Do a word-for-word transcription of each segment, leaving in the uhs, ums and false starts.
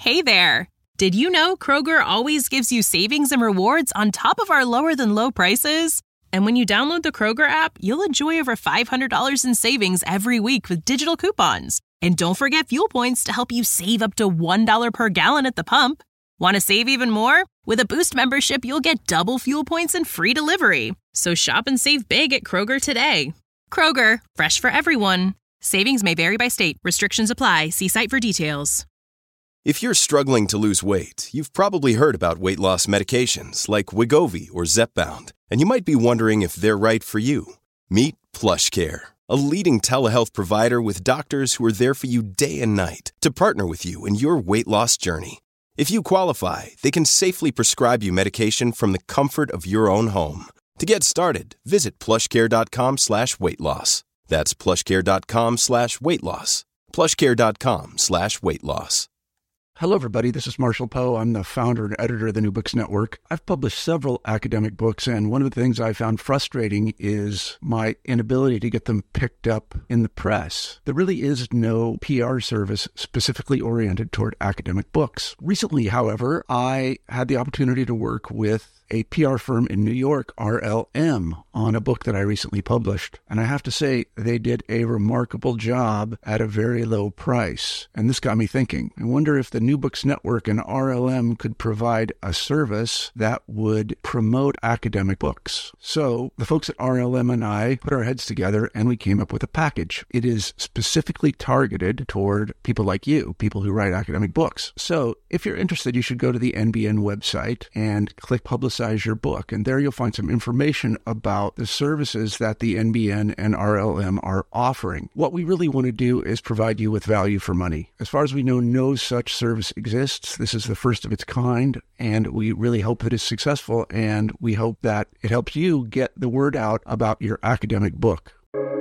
Hey there! Did you know Kroger always gives you savings and rewards on top of our lower-than-low prices? And when you download the Kroger app, you'll enjoy over five hundred dollars in savings every week with digital coupons. And don't forget fuel points to help you save up to one dollar per gallon at the pump. Want to save even more? With a Boost membership, you'll get double fuel points and free delivery. So shop and save big at Kroger today. Kroger, fresh for everyone. Savings may vary by state. Restrictions apply. See site for details. If you're struggling to lose weight, you've probably heard about weight loss medications like Wegovy or Zepbound, and you might be wondering if they're right for you. Meet PlushCare, a leading telehealth provider with doctors who are there for you day and night to partner with you in your weight loss journey. If you qualify, they can safely prescribe you medication from the comfort of your own home. To get started, visit plushcare.com slash weight loss. That's plushcare.com slash weight loss. plushcare.com slash weight loss. Hello, everybody. This is Marshall Poe. I'm the founder and editor of the New Books Network. I've published several academic books, and one of the things I found frustrating is my inability to get them picked up in the press. There really is no P R service specifically oriented toward academic books. Recently, however, I had the opportunity to work with a P R firm in New York, R L M, on a book that I recently published. And I have to say, they did a remarkable job at a very low price. And this got me thinking. I wonder if the New Books Network and R L M could provide a service that would promote academic books. So the folks at R L M and I put our heads together and we came up with a package. It is specifically targeted toward people like you, people who write academic books. So if you're interested, you should go to the N B N website and click Publicize Your Book. And there you'll find some information about the services that the N B N and R L M are offering. What we really want to do is provide you with value for money. As far as we know, no such service exists. This is the first of its kind, and we really hope that it's successful, and we hope that it helps you get the word out about your academic book.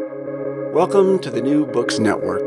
Welcome to the New Books Network.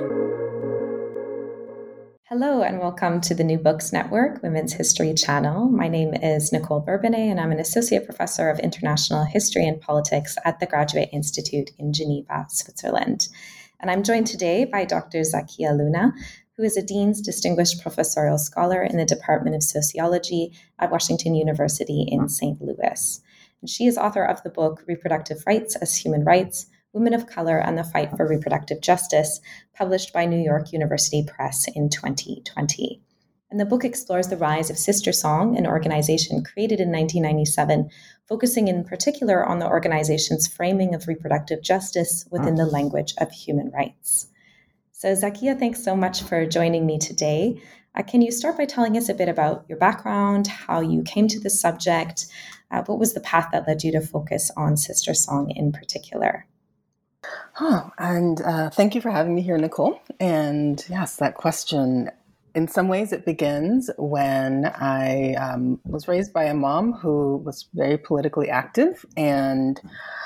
Hello and welcome to the New Books Network Women's History Channel. My name is Nicole Bourbonnais and I'm an Associate Professor of International History and Politics at the Graduate Institute in Geneva, Switzerland. And I'm joined today by Doctor Zakia Luna, who is a Dean's Distinguished Professorial Scholar in the Department of Sociology at Washington University in Saint Louis. And she is author of the book Reproductive Rights as Human Rights, Women of Color and the Fight for Reproductive Justice, published by New York University Press in twenty twenty. And the book explores the rise of Sister Song, an organization created in nineteen ninety-seven, focusing in particular on the organization's framing of reproductive justice within the language of human rights. So Zakia, thanks so much for joining me today. Uh, can you start by telling us a bit about your background, how you came to the subject? Uh, what was the path that led you to focus on Sister Song in particular? Oh, and uh, thank you for having me here, Nicole. And yes, that question, in some ways it begins when I um, was raised by a mom who was very politically active and,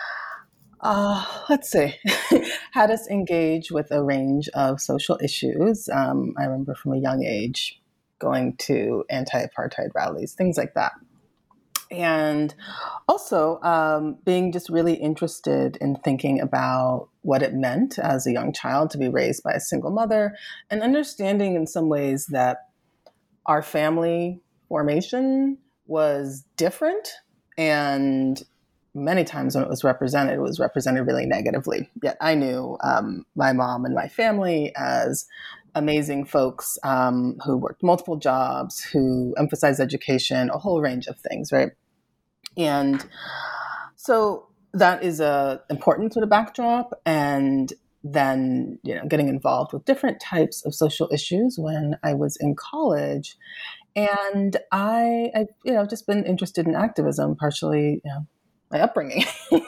uh, let's see, had us engage with a range of social issues. Um, I remember from a young age going to anti-apartheid rallies, things like that. And also um, being just really interested in thinking about what it meant as a young child to be raised by a single mother and understanding in some ways that our family formation was different. And many times when it was represented, it was represented really negatively. Yet I knew um, my mom and my family as amazing folks um, who worked multiple jobs, who emphasized education, a whole range of things, right? And so that is a important sort of backdrop. And then, you know, getting involved with different types of social issues when I was in college. And I, I you know, just been interested in activism, partially, you know, my upbringing.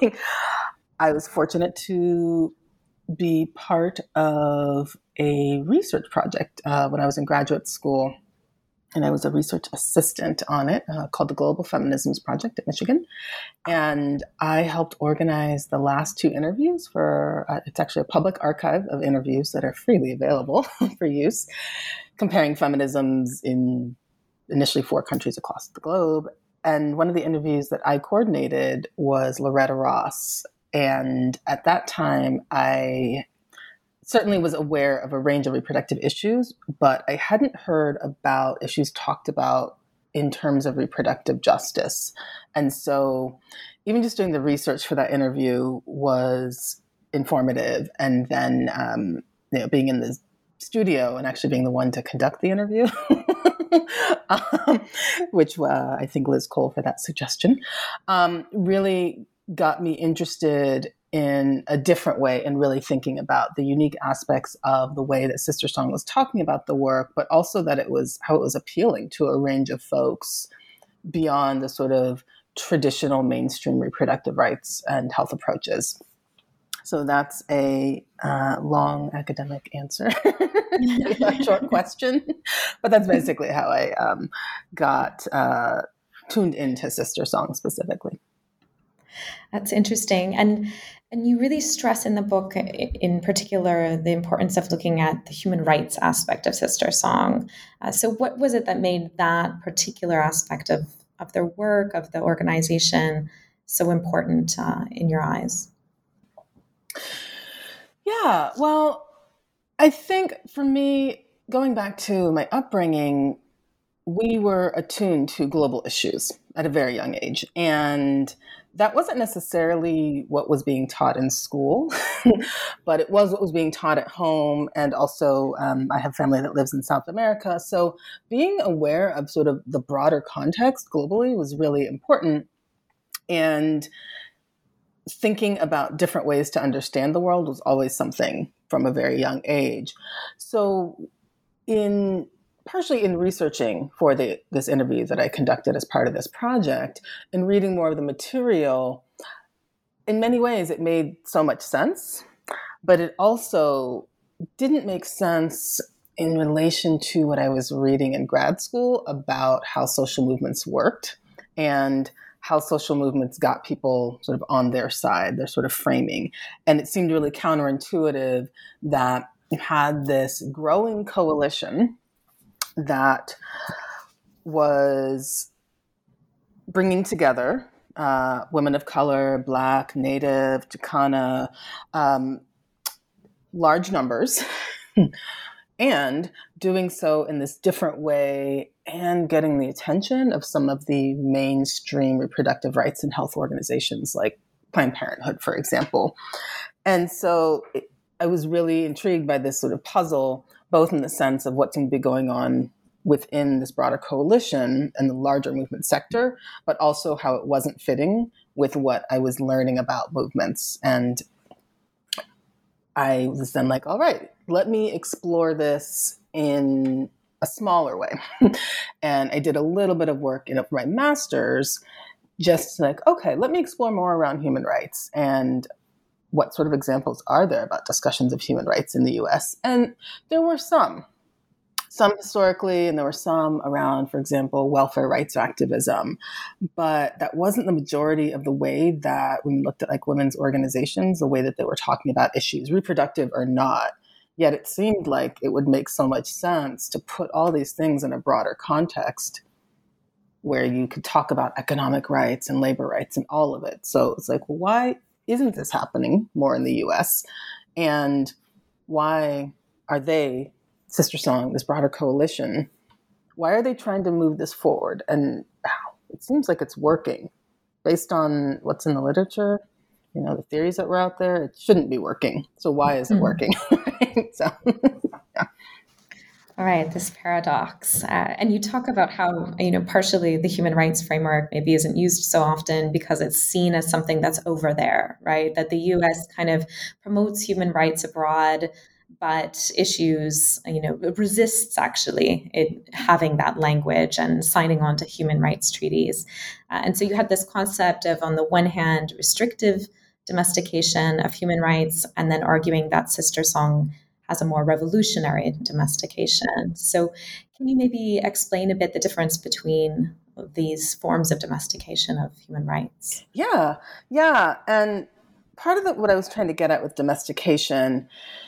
I was fortunate to be part of a research project uh, when I was in graduate school, and I was a research assistant on it uh, called the Global Feminisms Project at Michigan. And I helped organize the last two interviews for, uh, it's actually a public archive of interviews that are freely available for use, comparing feminisms in initially four countries across the globe. And one of the interviews that I coordinated was Loretta Ross. And at that time, I certainly was aware of a range of reproductive issues, but I hadn't heard about issues talked about in terms of reproductive justice. And so even just doing the research for that interview was informative. And then, um, you know, being in the studio and actually being the one to conduct the interview, um, which uh, I think Liz Cole for that suggestion, um, really got me interested in a different way and really thinking about the unique aspects of the way that SisterSong was talking about the work, but also that it was how it was appealing to a range of folks beyond the sort of traditional mainstream reproductive rights and health approaches. So that's a uh, long academic answer to that short question, but that's basically how I um, got uh, tuned into SisterSong specifically. That's interesting. And and you really stress in the book, in particular, the importance of looking at the human rights aspect of SisterSong. Uh, so what was it that made that particular aspect of, of their work, of the organization, so important uh, in your eyes? Yeah, well, I think for me, going back to my upbringing, we were attuned to global issues at a very young age. And that wasn't necessarily what was being taught in school, but it was what was being taught at home. And also, um, I have family that lives in South America. So being aware of sort of the broader context globally was really important. And thinking about different ways to understand the world was always something from a very young age. So in partially in researching for the, this interview that I conducted as part of this project and reading more of the material, in many ways it made so much sense, but it also didn't make sense in relation to what I was reading in grad school about how social movements worked and how social movements got people sort of on their side, their sort of framing. And it seemed really counterintuitive that you had this growing coalition that was bringing together uh, women of color, Black, Native, Chicana, um, large numbers, and doing so in this different way and getting the attention of some of the mainstream reproductive rights and health organizations like Planned Parenthood, for example. And so it, I was really intrigued by this sort of puzzle, both in the sense of what seemed to be going on within this broader coalition and the larger movement sector, but also how it wasn't fitting with what I was learning about movements. And I was then like, all right, let me explore this in a smaller way. And I did a little bit of work in my master's, just like, okay, let me explore more around human rights and what sort of examples are there about discussions of human rights in the U S? And there were some, some historically, and there were some around, for example, welfare rights activism. But that wasn't the majority of the way that when we looked at like women's organizations, the way that they were talking about issues, reproductive or not. Yet it seemed like it would make so much sense to put all these things in a broader context where you could talk about economic rights and labor rights and all of it. So it's like, well, why isn't this happening more in the U S? And why are they, SisterSong, this broader coalition, why are they trying to move this forward? And it seems like it's working based on what's in the literature, you know, the theories that were out there. It shouldn't be working. So why is it mm-hmm. working? so, yeah. All right, this paradox. Uh, and you talk about how, you know, partially the human rights framework maybe isn't used so often because it's seen as something that's over there, right? That the U S kind of promotes human rights abroad, but issues, you know, resists actually it having that language and signing on to human rights treaties. Uh, and so you had this concept of, on the one hand, restrictive domestication of human rights, and then arguing that SisterSong has a more revolutionary domestication. So can you maybe explain a bit the difference between these forms of domestication of human rights? Yeah, yeah. And part of the, what I was trying to get at with domestication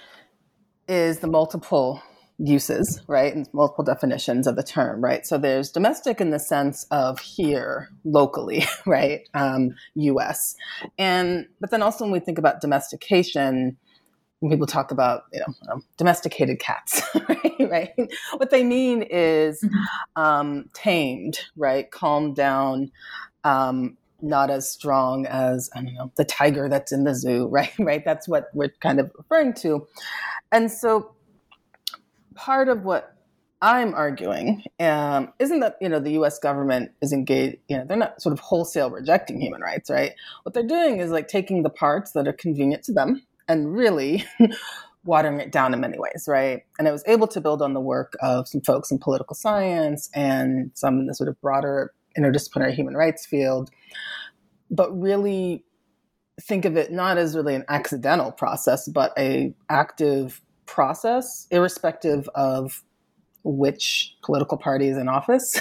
is the multiple uses, right? And multiple definitions of the term, right? So there's domestic in the sense of here, locally, right? Um, U S. And, but then also when we think about domestication, when people talk about, you know, um, domesticated cats, right? right? What they mean is um, tamed, right? Calmed down, um, not as strong as, I don't know, the tiger that's in the zoo, right? Right? That's what we're kind of referring to. And so part of what I'm arguing um, isn't that, you know, the U S government is engaged, you know, they're not sort of wholesale rejecting human rights, right? What they're doing is like taking the parts that are convenient to them and really watering it down in many ways, right? And I was able to build on the work of some folks in political science and some in the sort of broader interdisciplinary human rights field, but really think of it not as really an accidental process, but a active process, irrespective of which political party is in office.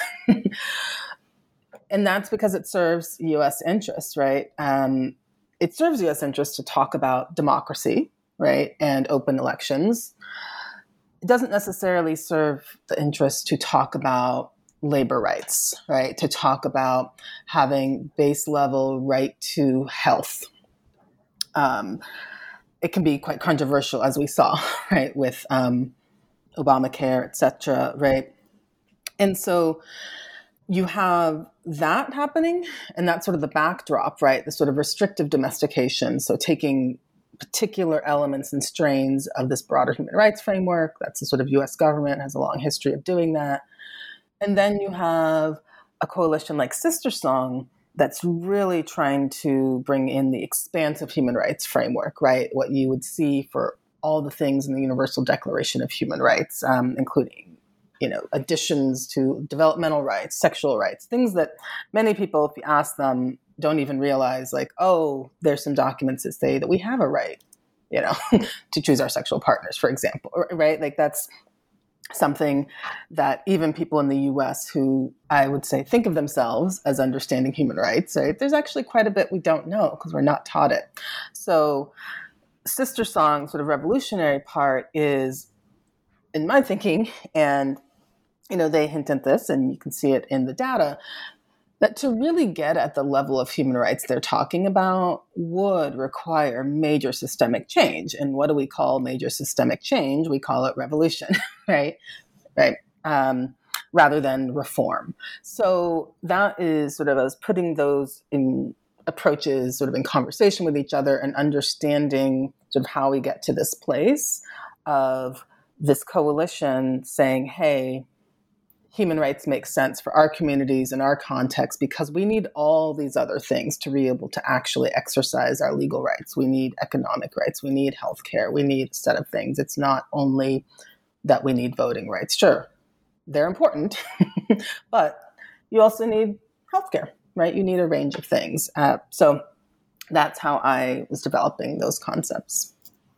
And that's because it serves U S interests, right? Um, it serves U S interests to talk about democracy, right, and open elections. It doesn't necessarily serve the interest to talk about labor rights, right, to talk about having base level right to health. Um, it can be quite controversial, as we saw, right, with um, Obamacare, et cetera, right? And so you have that happening, and that's sort of the backdrop, right? The sort of restrictive domestication. So taking particular elements and strains of this broader human rights framework. That's the sort of U S government has a long history of doing that. And then you have a coalition like SisterSong that's really trying to bring in the expansive human rights framework, right? What you would see for all the things in the Universal Declaration of Human Rights, um, including, you know, additions to developmental rights, sexual rights, things that many people, if you ask them, don't even realize, like, oh, there's some documents that say that we have a right, you know, to choose our sexual partners, for example, right? Like that's something that even people in the U S who I would say think of themselves as understanding human rights, right? There's actually quite a bit we don't know because we're not taught it. So SisterSong's sort of revolutionary part is, in my thinking, and, you know, they hint at this and you can see it in the data, that to really get at the level of human rights they're talking about would require major systemic change. And what do we call major systemic change? We call it revolution, right? Right. Um, rather than reform. So that is sort of us putting those in approaches sort of in conversation with each other and understanding sort of how we get to this place of this coalition saying, hey, human rights make sense for our communities and our context because we need all these other things to be able to actually exercise our legal rights. We need economic rights. We need healthcare. We need a set of things. It's not only that we need voting rights. Sure, they're important, but you also need healthcare, right? You need a range of things. Uh, so that's how I was developing those concepts.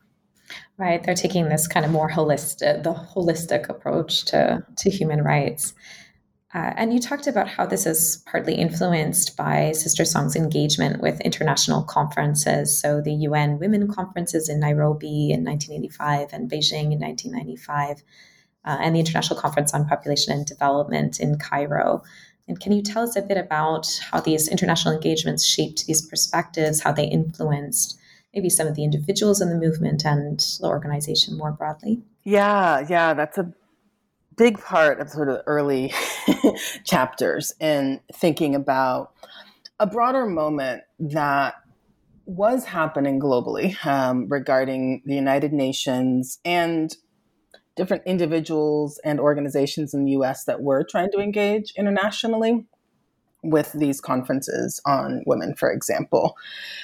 Right. They're taking this kind of more holistic, the holistic approach to, to human rights. Uh, and you talked about how this is partly influenced by SisterSong's engagement with international conferences. So the U N Women Conferences in Nairobi in nineteen eighty-five and Beijing in nineteen ninety-five, uh, and the International Conference on Population and Development in Cairo. And can you tell us a bit about how these international engagements shaped these perspectives, how they influenced maybe some of the individuals in the movement and the organization more broadly? Yeah, yeah, that's a big part of sort of early chapters in thinking about a broader moment that was happening globally um, regarding the United Nations and different individuals and organizations in the U S that were trying to engage internationally with these conferences on women, for example.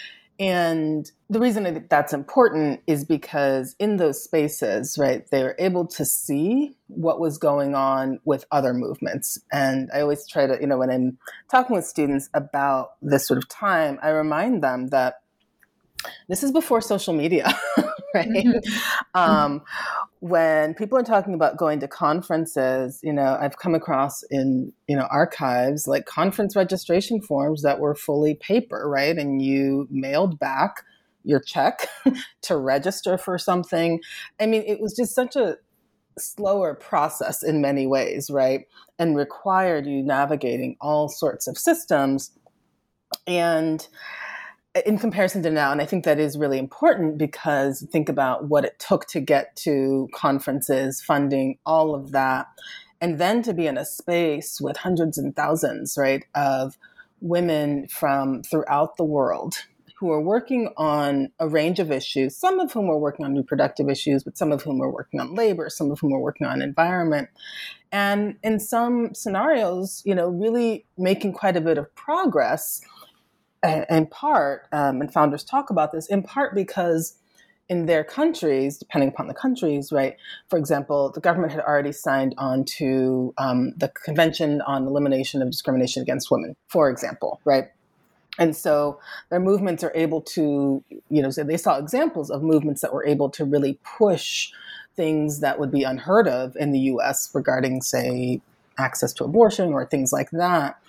And the reason that that's important is because in those spaces, right, they were able to see what was going on with other movements. And I always try to, you know, when I'm talking with students about this sort of time, I remind them that this is before social media, right? Mm-hmm. Um, when people are talking about going to conferences, you know, I've come across in, you know, archives, like conference registration forms that were fully paper, right? And you mailed back your check to register for something. I mean, it was just such a slower process in many ways, right? And required you navigating all sorts of systems. And in comparison to now. And I think that is really important because think about what it took to get to conferences, funding, all of that. And then to be in a space with hundreds and thousands, right, of women from throughout the world who are working on a range of issues, some of whom are working on reproductive issues, but some of whom are working on labor, some of whom are working on environment. And in some scenarios, you know, really making quite a bit of progress, uh, in part, um, and founders talk about this, in part because in their countries, depending upon the countries, right, for example, the government had already signed on to um, the Convention on Elimination of Discrimination Against Women, for example, right? And so their movements are able to, you know, so they saw examples of movements that were able to really push things that would be unheard of in the U S regarding, say, access to abortion or things like that.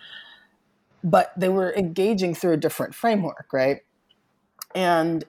But they were engaging through a different framework, right? And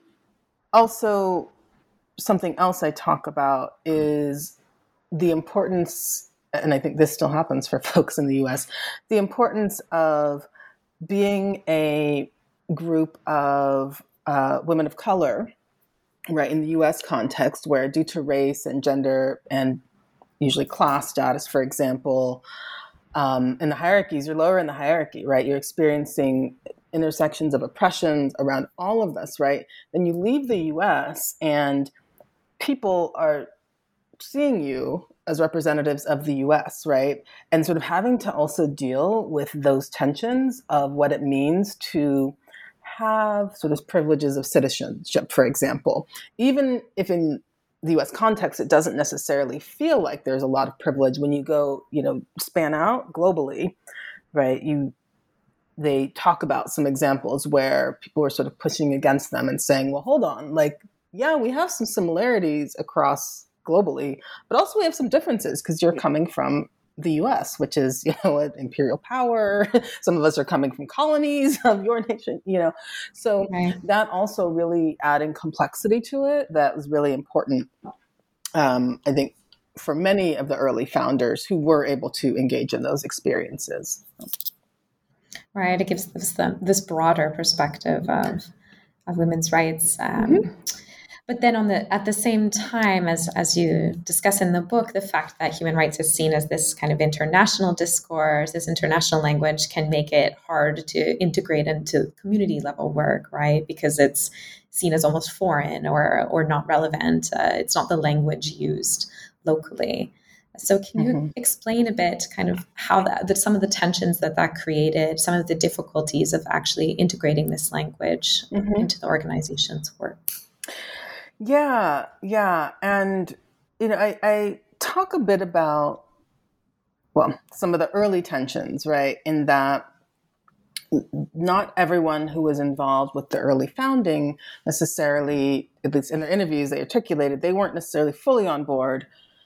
also something else I talk about is the importance, and I think this still happens for folks in the U S, the importance of being a group of uh, women of color, right, in the U S context, where due to race and gender and usually class status, for example, um, in the hierarchies, you're lower in the hierarchy, right? You're experiencing intersections of oppressions around all of this, right? Then you leave the U S and people are seeing you as representatives of the U S, right? And sort of having to also deal with those tensions of what it means to have sort of privileges of citizenship, for example. Even if in the U S context, it doesn't necessarily feel like there's a lot of privilege when you go, you know, span out globally, right? You, they talk about some examples where people are sort of pushing against them and saying, well, hold on, like, yeah, we have some similarities across globally, but also we have some differences because you're coming from the U S, which is, you know, an imperial power. Some of us are coming from colonies of your nation, you know. So right. That also really adding complexity to it, that was really important, um, I think, for many of the early founders who were able to engage in those experiences. Right. It gives this, this broader perspective of, of women's rights. Um, mm-hmm. But then on the at the same time, as as you discuss in the book, the fact that human rights is seen as this kind of international discourse, this international language, can make it hard to integrate into community level work, right? Because it's seen as almost foreign or or not relevant. Uh, it's not the language used locally. So can you mm-hmm. explain a bit kind of how that, that some of the tensions that that created, some of the difficulties of actually integrating this language mm-hmm. into the organization's work? Yeah, yeah. And, you know, I, I talk a bit about, well, some of the early tensions, right, in that not everyone who was involved with the early founding necessarily, at least in their interviews, they articulated they weren't necessarily fully on board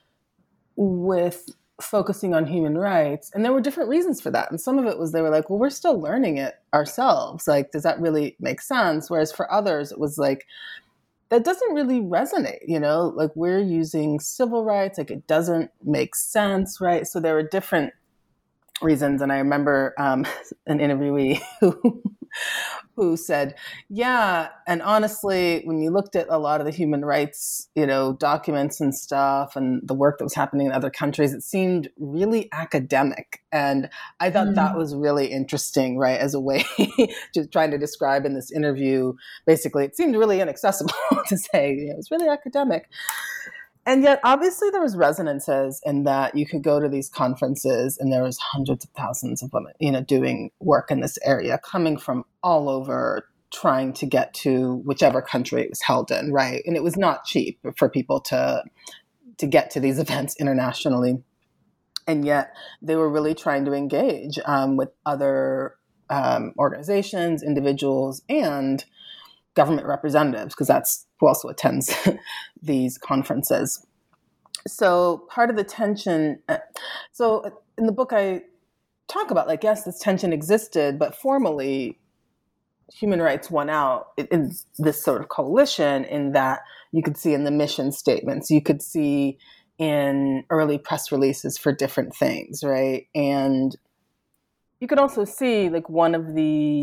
with focusing on human rights. And there were different reasons for that. And some of it was they were like, well, we're still learning it ourselves. Like, does that really make sense? Whereas for others, it was like, that doesn't really resonate, you know, like we're using civil rights, like it doesn't make sense, right? So there were different reasons. And I remember um, an interviewee who, who said, yeah, and honestly, when you looked at a lot of the human rights, you know, documents and stuff and the work that was happening in other countries, it seemed really academic. And I thought mm. that was really interesting, right? As a way to trying to describe in this interview, basically, it seemed really inaccessible to say, you know, it was really academic. And yet, obviously, there was resonances in that you could go to these conferences and there was hundreds of thousands of women, you know, doing work in this area, coming from all over, trying to get to whichever country it was held in, right? And it was not cheap for people to to get to these events internationally. And yet, they were really trying to engage um, with other um, organizations, individuals, and government representatives, because that's who also attends these conferences. So part of the tension, so in the book I talk about, like, yes, this tension existed, but formally human rights won out in this sort of coalition, in that you could see in the mission statements, you could see in early press releases for different things, right? And you could also see, like, one of the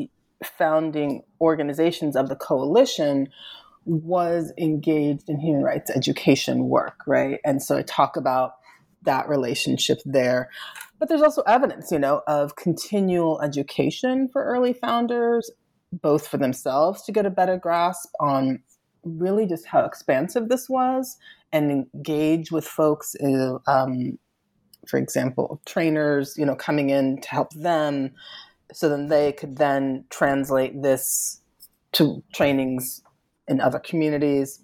founding organizations of the coalition was engaged in human rights education work, right? And so I talk about that relationship there. But there's also evidence, you know, of continual education for early founders, both for themselves to get a better grasp on really just how expansive this was and engage with folks, in, um, for example, trainers, you know, coming in to help them so then they could then translate this to trainings in other communities.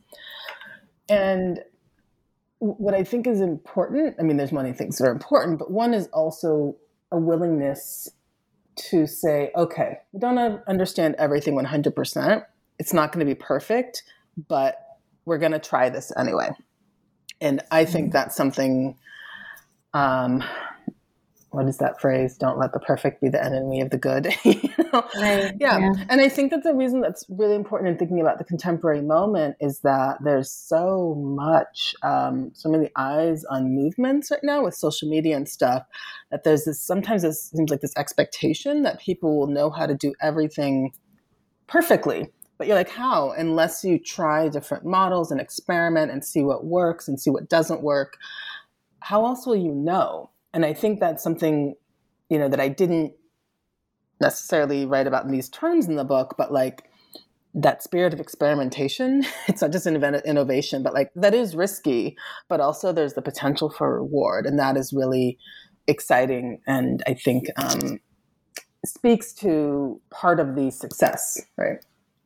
And what I think is important, I mean, there's many things that are important, but one is also a willingness to say, okay, we don't understand everything one hundred percent. It's not going to be perfect, but we're going to try this anyway. And I think that's something, um, what is that phrase? Don't let the perfect be the enemy of the good. you know? Right. Yeah. yeah. And I think that the reason that's really important in thinking about the contemporary moment is that there's so much, um, so many eyes on movements right now with social media and stuff, that there's this, sometimes it seems like this expectation that people will know how to do everything perfectly. But you're like, how? Unless you try different models and experiment and see what works and see what doesn't work, how else will you know? And I think that's something, you know, that I didn't necessarily write about in these terms in the book, but like that spirit of experimentation, it's not just an event innovation, but like that is risky, but also there's the potential for reward. And that is really exciting. And I think um, speaks to part of the success, right?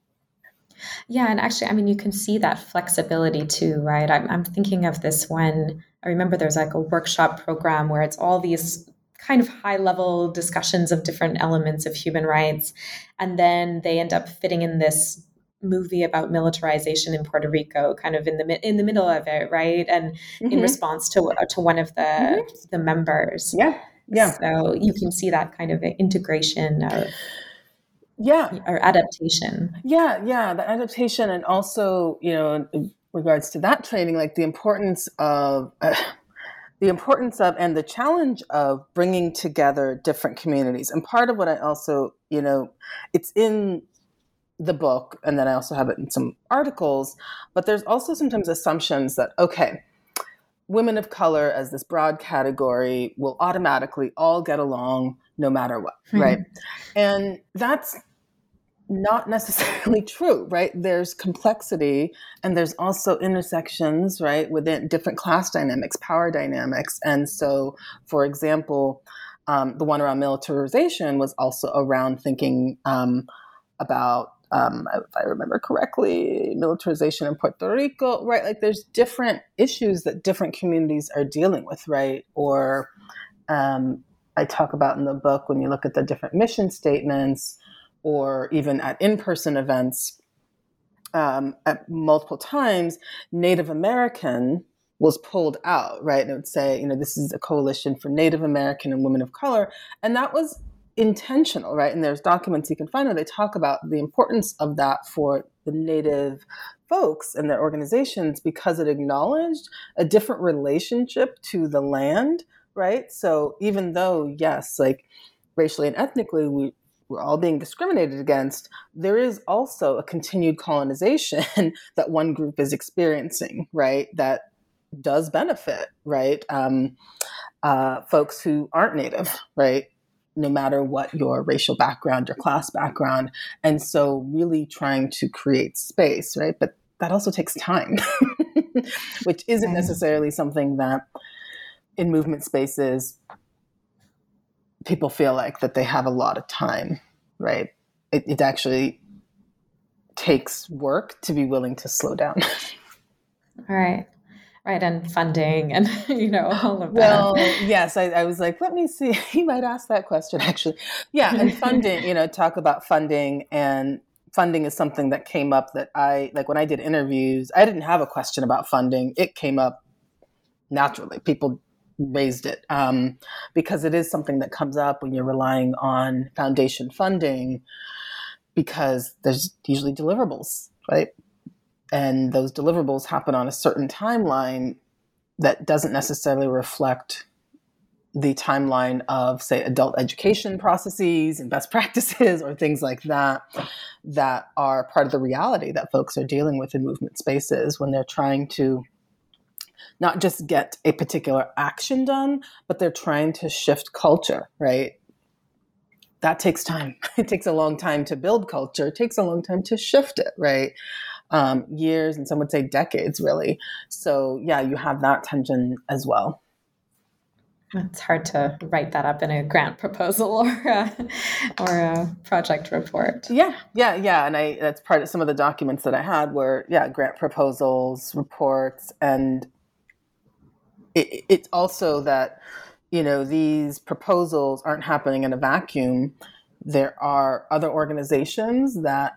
Yeah. And actually, I mean, you can see that flexibility too, right? I'm, I'm thinking of this when I remember there's like a workshop program where it's all these kind of high level discussions of different elements of human rights. And then they end up fitting in this movie about militarization in Puerto Rico, kind of in the in the middle of it, right? And mm-hmm. in response to to one of the mm-hmm. the members. Yeah. Yeah. So you can see that kind of integration of Yeah. or adaptation. Yeah, yeah, the adaptation, and also, you know, in regards to that training, like the importance of uh, the importance of and the challenge of bringing together different communities. And part of what I also, you know, it's in the book, and then I also have it in some articles, but there's also sometimes assumptions that, okay, women of color as this broad category will automatically all get along no matter what, mm-hmm. right? And that's not necessarily true, right? There's complexity and there's also intersections, right, within different class dynamics, power dynamics. And so, for example, um, the one around militarization was also around thinking um, about, um, if I remember correctly, militarization in Puerto Rico, right? Like there's different issues that different communities are dealing with, right? Or um, I talk about in the book when you look at the different mission statements, or even at in-person events, um, at multiple times, Native American was pulled out, right? And it would say, you know, this is a coalition for Native American and women of color. And that was intentional, right? And there's documents you can find where they talk about the importance of that for the Native folks and their organizations, because it acknowledged a different relationship to the land, right? So even though, yes, like racially and ethnically, we we're all being discriminated against, there is also a continued colonization that one group is experiencing, right? That does benefit, right? Um, uh, folks who aren't Native, right? No matter what your racial background, your class background. And so really trying to create space, right? But that also takes time, which isn't necessarily something that in movement spaces people feel like that they have a lot of time, right? It, it actually takes work to be willing to slow down. All right. Right. And funding and, you know, all of that. Well, yes, I, I was like, let me see. You might ask that question, actually. Yeah. And funding, you know, talk about funding, and funding is something that came up that I, like when I did interviews, I didn't have a question about funding. It came up naturally. People raised it um, because it is something that comes up when you're relying on foundation funding, because there's usually deliverables, right? And those deliverables happen on a certain timeline that doesn't necessarily reflect the timeline of, say, adult education processes and best practices or things like that, that are part of the reality that folks are dealing with in movement spaces when they're trying to not just get a particular action done, but they're trying to shift culture, right? That takes time. It takes a long time to build culture. It takes a long time to shift it, right? Um, years, and some would say decades, really. So yeah, you have that tension as well. It's hard to write that up in a grant proposal or a, or a project report. Yeah, yeah, yeah. And I that's part of some of the documents that I had were, yeah, grant proposals, reports, and it, it's also that, you know, these proposals aren't happening in a vacuum. There are other organizations that,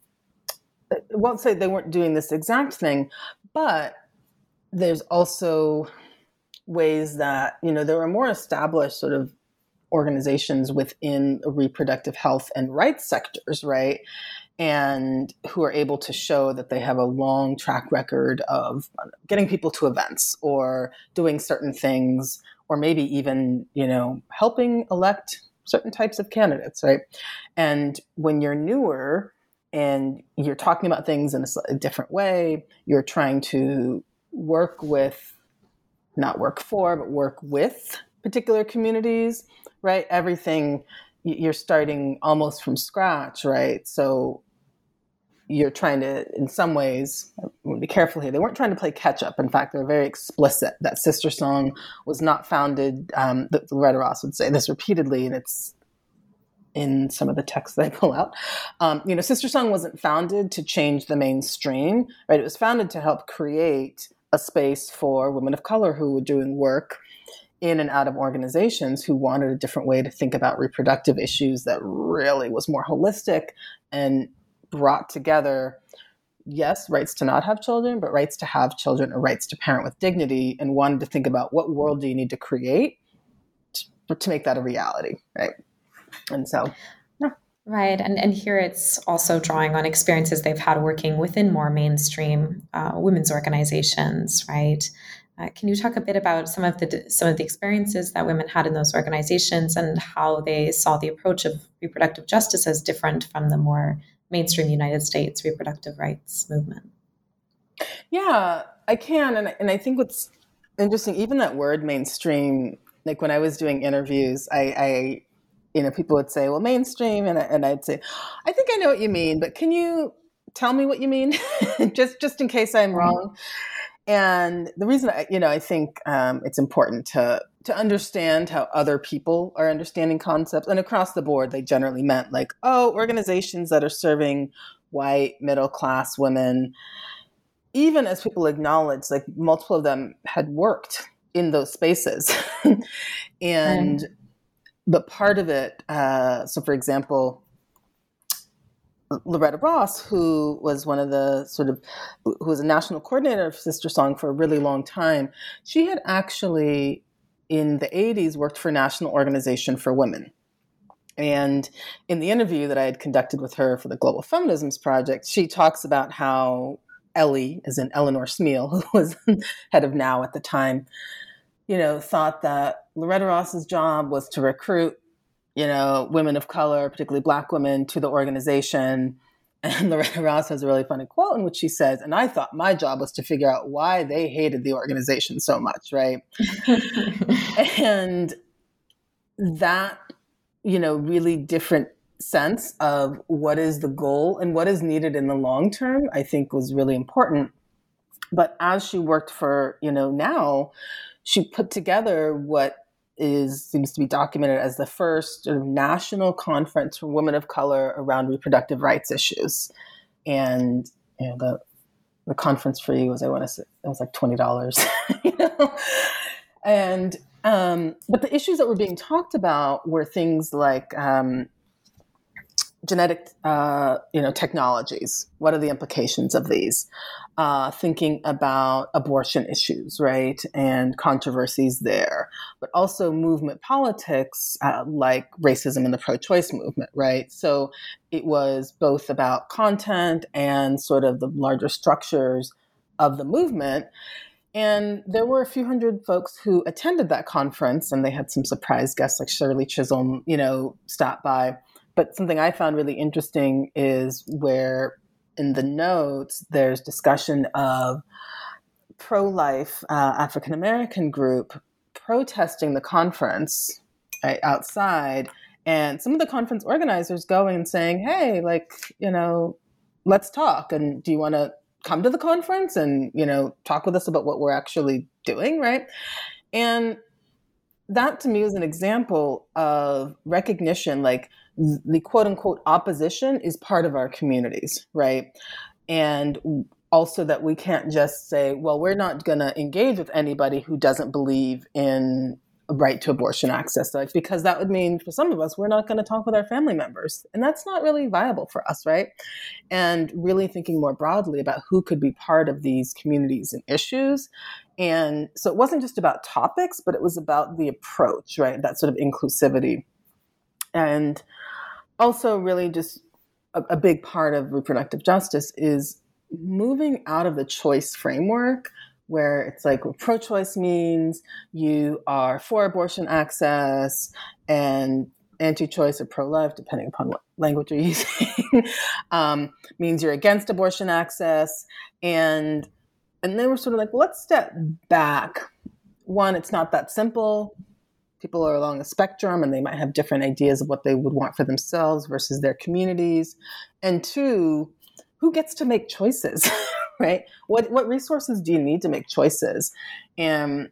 I won't say they weren't doing this exact thing, but there's also ways that, you know, there are more established sort of organizations within reproductive health and rights sectors, right? And who are able to show that they have a long track record of getting people to events or doing certain things, or maybe even, you know, helping elect certain types of candidates, right? And when you're newer and you're talking about things in a, a different way, you're trying to work with, not work for, but work with particular communities, right? Everything, you're starting almost from scratch, right? So you're trying to, in some ways, I'm going to be careful here, they weren't trying to play catch up. In fact, they're very explicit that Sister Song was not founded, um, that Loretta Ross would say this repeatedly, and it's in some of the texts that I pull out. Um, you know, Sister Song wasn't founded to change the mainstream, right? It was founded to help create a space for women of color who were doing work in and out of organizations who wanted a different way to think about reproductive issues that really was more holistic and brought together, yes, rights to not have children, but rights to have children or rights to parent with dignity, and wanted to think about what world do you need to create to, to make that a reality, right? And so, yeah. Right. And and here it's also drawing on experiences they've had working within more mainstream uh, women's organizations, right? Uh, can you talk a bit about some of the some of the experiences that women had in those organizations and how they saw the approach of reproductive justice as different from the more mainstream United States reproductive rights movement? Yeah, I can. And, and I think what's interesting, even that word mainstream, like when I was doing interviews, I, I you know, people would say, well, mainstream. And, I, and I'd say, I think I know what you mean, but can you tell me what you mean? just, just in case I'm wrong. And the reason, I, you know, I think um, it's important to to understand how other people are understanding concepts. And across the board, they generally meant like, oh, organizations that are serving white, middle-class women, even as people acknowledge, like multiple of them had worked in those spaces. and, mm. but part of it, uh, so for example, Loretta Ross, who was one of the sort of, who was a national coordinator of Sister Song for a really long time, she had actually in the eighties worked for National Organization for Women. And in the interview that I had conducted with her for the Global Feminisms Project, she talks about how Ellie, as in Eleanor Smeal, who was head of NOW at the time, you know, thought that Loretta Ross's job was to recruit, you know, women of color, particularly Black women, to the organization. And Loretta Ross has a really funny quote in which she says, and I thought my job was to figure out why they hated the organization so much, right? And that, you know, really different sense of what is the goal and what is needed in the long term, I think was really important. But as she worked for, you know, NOW, she put together what is seems to be documented as the first sort of national conference for women of color around reproductive rights issues. And you know, the the conference fee was, I want to say, it was like twenty dollars. you know? And um, but the issues that were being talked about were things like um, genetic, uh, you know, technologies. What are the implications of these? Uh, thinking about abortion issues, right, and controversies there, but also movement politics, uh, like racism in the pro-choice movement, right? So it was both about content and sort of the larger structures of the movement. And there were a few hundred folks who attended that conference, and they had some surprise guests like Shirley Chisholm, you know, stop by. But something I found really interesting is where in the notes, there's discussion of pro-life uh, African-American group protesting the conference right, outside. And some of the conference organizers going and saying, hey, like, you know, let's talk. And do you want to come to the conference and, you know, talk with us about what we're actually doing, right? And that to me is an example of recognition, like the quote unquote opposition is part of our communities, right? And also that we can't just say, well, we're not going to engage with anybody who doesn't believe in a right to abortion access, like, because that would mean for some of us, we're not going to talk with our family members. And that's not really viable for us, right? And really thinking more broadly about who could be part of these communities and issues. And so it wasn't just about topics, but it was about the approach, right? That sort of inclusivity. And also really just a, a big part of reproductive justice is moving out of the choice framework where it's like what pro-choice means you are for abortion access and anti-choice or pro-life, depending upon what language you're using, um, means you're against abortion access. And and then we're sort of like, well, let's step back. One, it's not that simple. People are along a spectrum and they might have different ideas of what they would want for themselves versus their communities. And two, who gets to make choices? Right? What what resources do you need to make choices? And,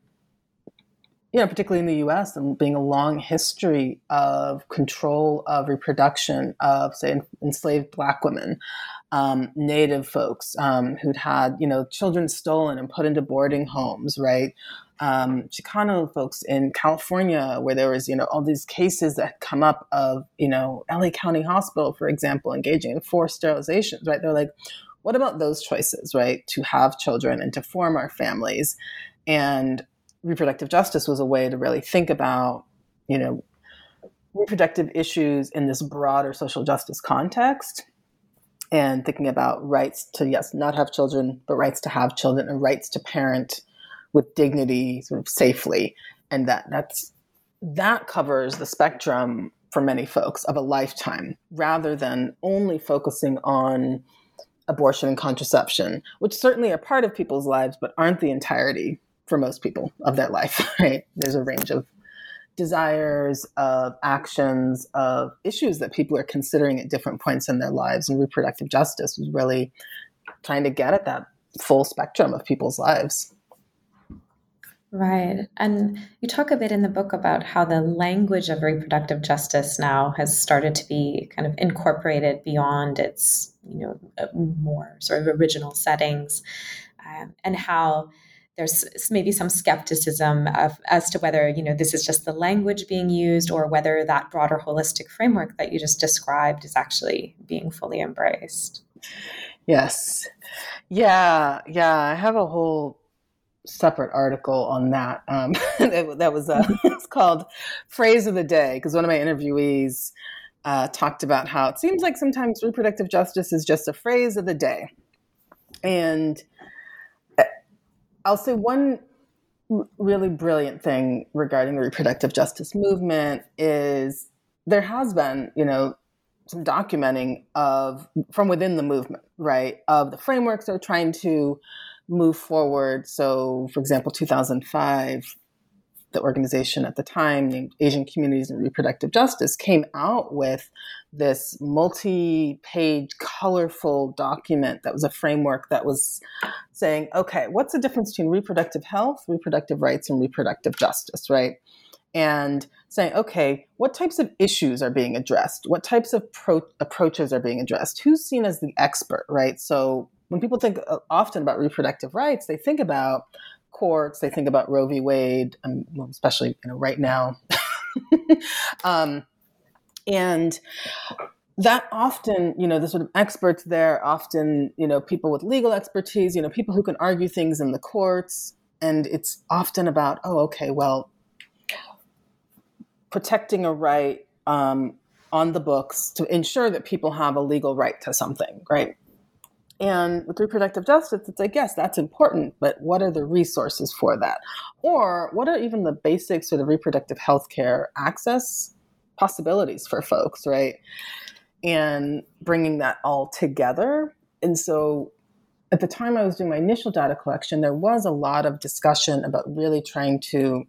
you know, particularly in the U S and being a long history of control of reproduction of, say, enslaved Black women, um, Native folks um, who'd had, you know, children stolen and put into boarding homes, right? Um, Chicano folks in California, where there was, you know, all these cases that had come up of, you know, L A County Hospital, for example, engaging in forced sterilizations, right? They're like, what about those choices, right? To have children and to form our families. And reproductive justice was a way to really think about, you know, reproductive issues in this broader social justice context and thinking about rights to, yes, not have children, but rights to have children and rights to parent with dignity, sort of safely. And that that's that covers the spectrum for many folks of a lifetime rather than only focusing on abortion and contraception, which certainly are part of people's lives, but aren't the entirety for most people of their life, right? There's a range of desires, of actions, of issues that people are considering at different points in their lives. And reproductive justice was really trying to get at that full spectrum of people's lives. Right. And you talk a bit in the book about how the language of reproductive justice now has started to be kind of incorporated beyond its, you know, more sort of original settings, um, and how there's maybe some skepticism of, as to whether, you know, this is just the language being used or whether that broader holistic framework that you just described is actually being fully embraced. Yes. Yeah. Yeah. I have a whole separate article on that. Um, that was uh, it's called Phrase of the Day, because one of my interviewees uh, talked about how it seems like sometimes reproductive justice is just a phrase of the day. And I'll say one really brilliant thing regarding the reproductive justice movement is there has been, you know, some documenting of from within the movement, right, of the frameworks they're trying to move forward. So, for example, two thousand five, the organization at the time named Asian Communities in Reproductive Justice came out with this multi-page, colorful document that was a framework that was saying, okay, what's the difference between reproductive health, reproductive rights, and reproductive justice, right? And saying, okay, what types of issues are being addressed? What types of pro- approaches are being addressed? Who's seen as the expert, right? So when people think often about reproductive rights, they think about courts, they think about Roe v. Wade, um, well, especially you know right now, um, and that often, you know, the sort of experts there, often, you know, people with legal expertise, you know, people who can argue things in the courts, and it's often about, oh, okay, well, protecting a right um, on the books to ensure that people have a legal right to something, right? And with reproductive justice, it's like, yes, that's important, but what are the resources for that? Or what are even the basic sort of reproductive health care access possibilities for folks, right? And bringing that all together. And so at the time I was doing my initial data collection, there was a lot of discussion about really trying to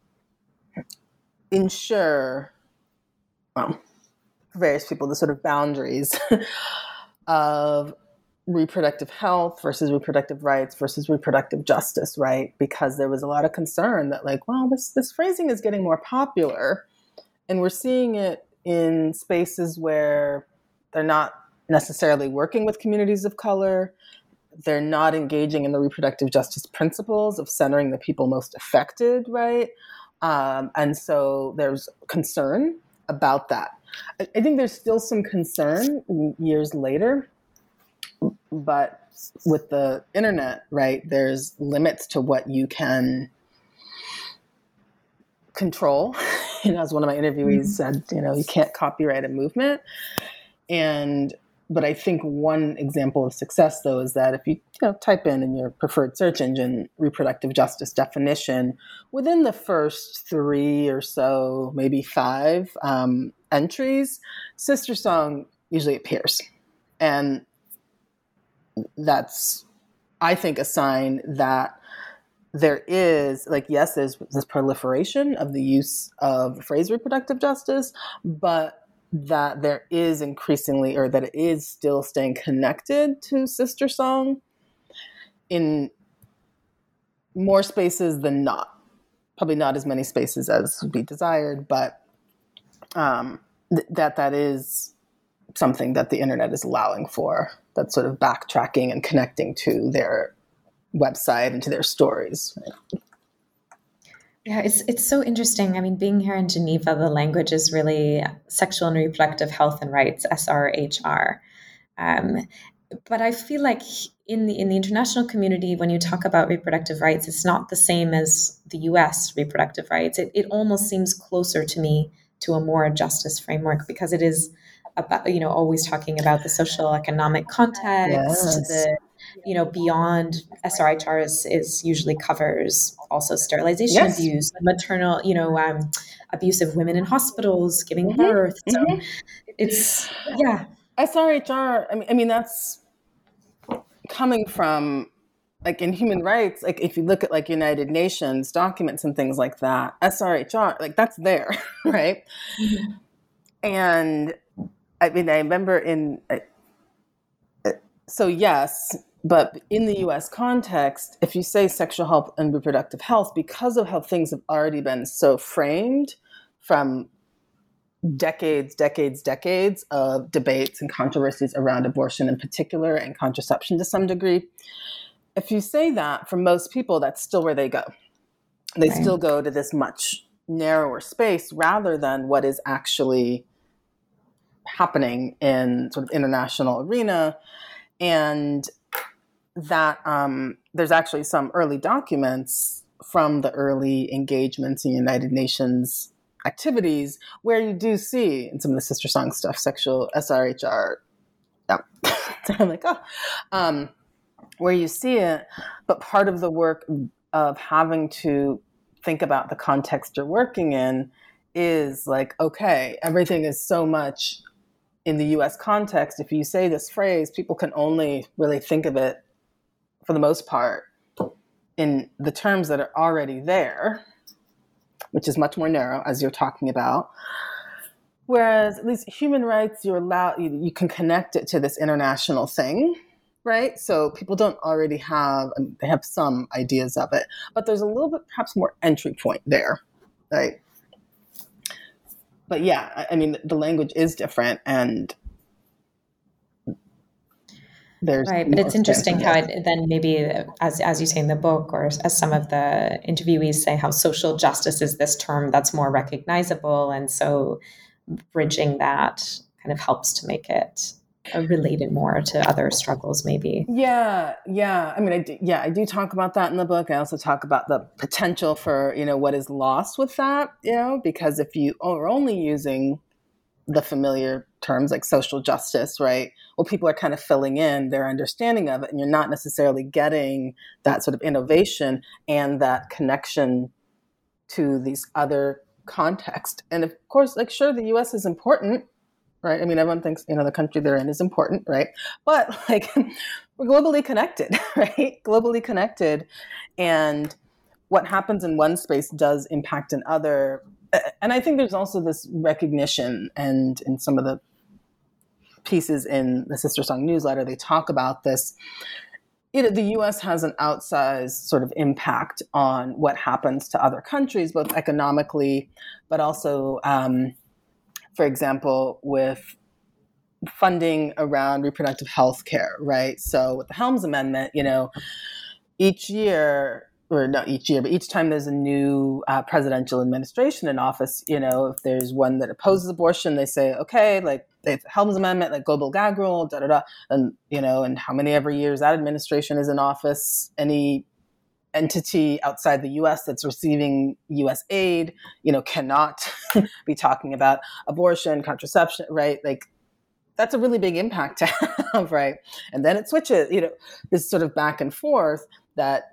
ensure, well, for various people, the sort of boundaries of reproductive health versus reproductive rights versus reproductive justice, right? Because there was a lot of concern that like, well, this, this phrasing is getting more popular and we're seeing it in spaces where they're not necessarily working with communities of color. They're not engaging in the reproductive justice principles of centering the people most affected, right? Um, and so there's concern about that. I, I think there's still some concern years later, but with the internet, right, there's limits to what you can control. You know, as one of my interviewees said, you know, you can't copyright a movement. And, but I think one example of success, though, is that if you, you know, type in in your preferred search engine, reproductive justice definition, within the first three or so, maybe five um, entries, Sister Song usually appears. And that's, I think, a sign that there is, like, yes, there's this proliferation of the use of the phrase reproductive justice, but that there is increasingly, or that it is still staying connected to Sister Song in more spaces than not. Probably not as many spaces as would be desired, but um, th- that that is something that the internet is allowing for, that sort of backtracking and connecting to their website and to their stories. Yeah, it's it's so interesting. I mean, being here in Geneva, the language is really Sexual and Reproductive Health and Rights, S R H R. Um, but I feel like in the in the international community, when you talk about reproductive rights, it's not the same as the U S reproductive rights. It it almost seems closer to me to a more justice framework, because it is about, you know, always talking about the social economic context, Yes. the, you know, beyond S R H R is, is usually covers also sterilization Yes. abuse, maternal, you know, um, abuse of women in hospitals, giving Mhm. birth. So Mhm. it's, yeah. S R H R, I mean, I mean, that's coming from, like, in human rights, like, if you look at, like, United Nations documents and things like that, S R H R, like, that's there, right? Mm-hmm. And, I mean, I remember in, uh, so yes, but in the U S context, if you say sexual health and reproductive health, because of how things have already been so framed from decades, decades, decades of debates and controversies around abortion in particular and contraception to some degree, if you say that, for most people, that's still where they go. They Right. still go to this much narrower space rather than what is actually happening in sort of international arena. And that um, there's actually some early documents from the early engagements in United Nations activities where you do see in some of the Sister Song stuff, sexual S R H R. Yeah. So I'm like, oh, um, where you see it. But part of the work of having to think about the context you're working in is like, okay, everything is so much in the U S context. If you say this phrase, people can only really think of it, for the most part, in the terms that are already there, which is much more narrow, as you're talking about. Whereas at least human rights, you're allowed, you, you can connect it to this international thing, right? So people don't already have, they have some ideas of it, but there's a little bit perhaps more entry point there, right? But yeah, I mean, the language is different, and there's Right, but it's interesting how it then maybe, as as you say in the book, or as some of the interviewees say, how social justice is this term that's more recognizable, and so bridging that kind of helps to make it related more to other struggles, maybe. Yeah, yeah. I mean, I do, yeah, I do talk about that in the book. I also talk about the potential for, you know, what is lost with that, you know, because if you are only using the familiar terms like social justice, right? Well, people are kind of filling in their understanding of it, and you're not necessarily getting that sort of innovation and that connection to these other contexts. And of course, like, sure, the U S is important, right? I mean, everyone thinks, you know, the country they're in is important, right? But like, we're globally connected, right? Globally connected. And what happens in one space does impact another. And I think there's also this recognition, and in some of the pieces in the Sister Song newsletter, they talk about this. You know, the U S has an outsized sort of impact on what happens to other countries, both economically, but also, um, for example, with funding around reproductive health care, right? So with the Helms Amendment, you know, each year, or not each year, but each time there's a new uh, presidential administration in office, you know, if there's one that opposes abortion, they say, okay, like the Helms Amendment, like global gag rule, da da da, and you know, and how many every years that administration is in office, any entity outside the U S that's receiving U S aid, you know, cannot be talking about abortion, contraception, right? Like, that's a really big impact to have, right? And then it switches, you know, this sort of back and forth that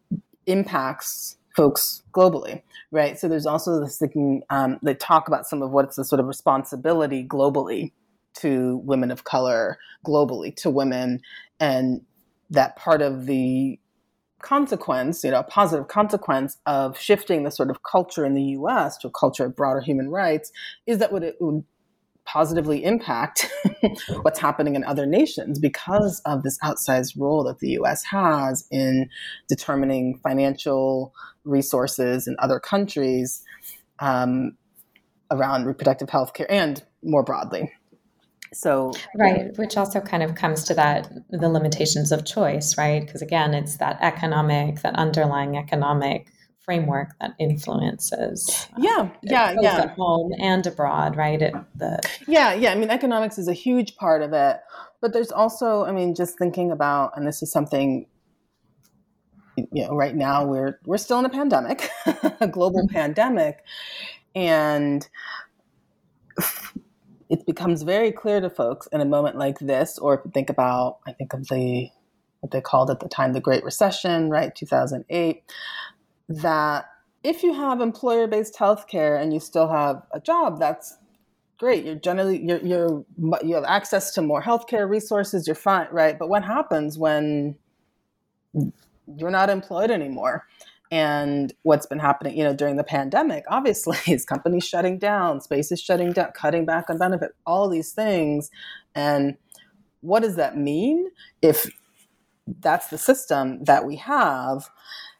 impacts folks globally, right? So there's also this thinking, um, they talk about some of what's the sort of responsibility globally to women of color, globally to women, and that part of the consequence, you know, a positive consequence of shifting the sort of culture in the U S to a culture of broader human rights is that would it would positively impact what's happening in other nations because of this outsized role that the U S has in determining financial resources in other countries um, around reproductive health care and more broadly. So, right, which also kind of comes to that, the limitations of choice, right? Because again, it's that economic, that underlying economic framework that influences uh, yeah yeah both yeah at home and abroad, right? It, the yeah yeah I mean, economics is a huge part of it, but there's also, I mean, just thinking about, and this is something, you know, right now we're we're still in a pandemic, a global mm-hmm. pandemic, and it becomes very clear to folks in a moment like this, or if you think about, I think of the what they called at the time the Great Recession, right, two thousand eight, that if you have employer-based healthcare and you still have a job, that's great. You're generally you're you're you have access to more healthcare resources. You're fine, right? But what happens when you're not employed anymore? And what's been happening, you know, during the pandemic, obviously, is companies shutting down, spaces shutting down, cutting back on benefits, all these things. And what does that mean if that's the system that we have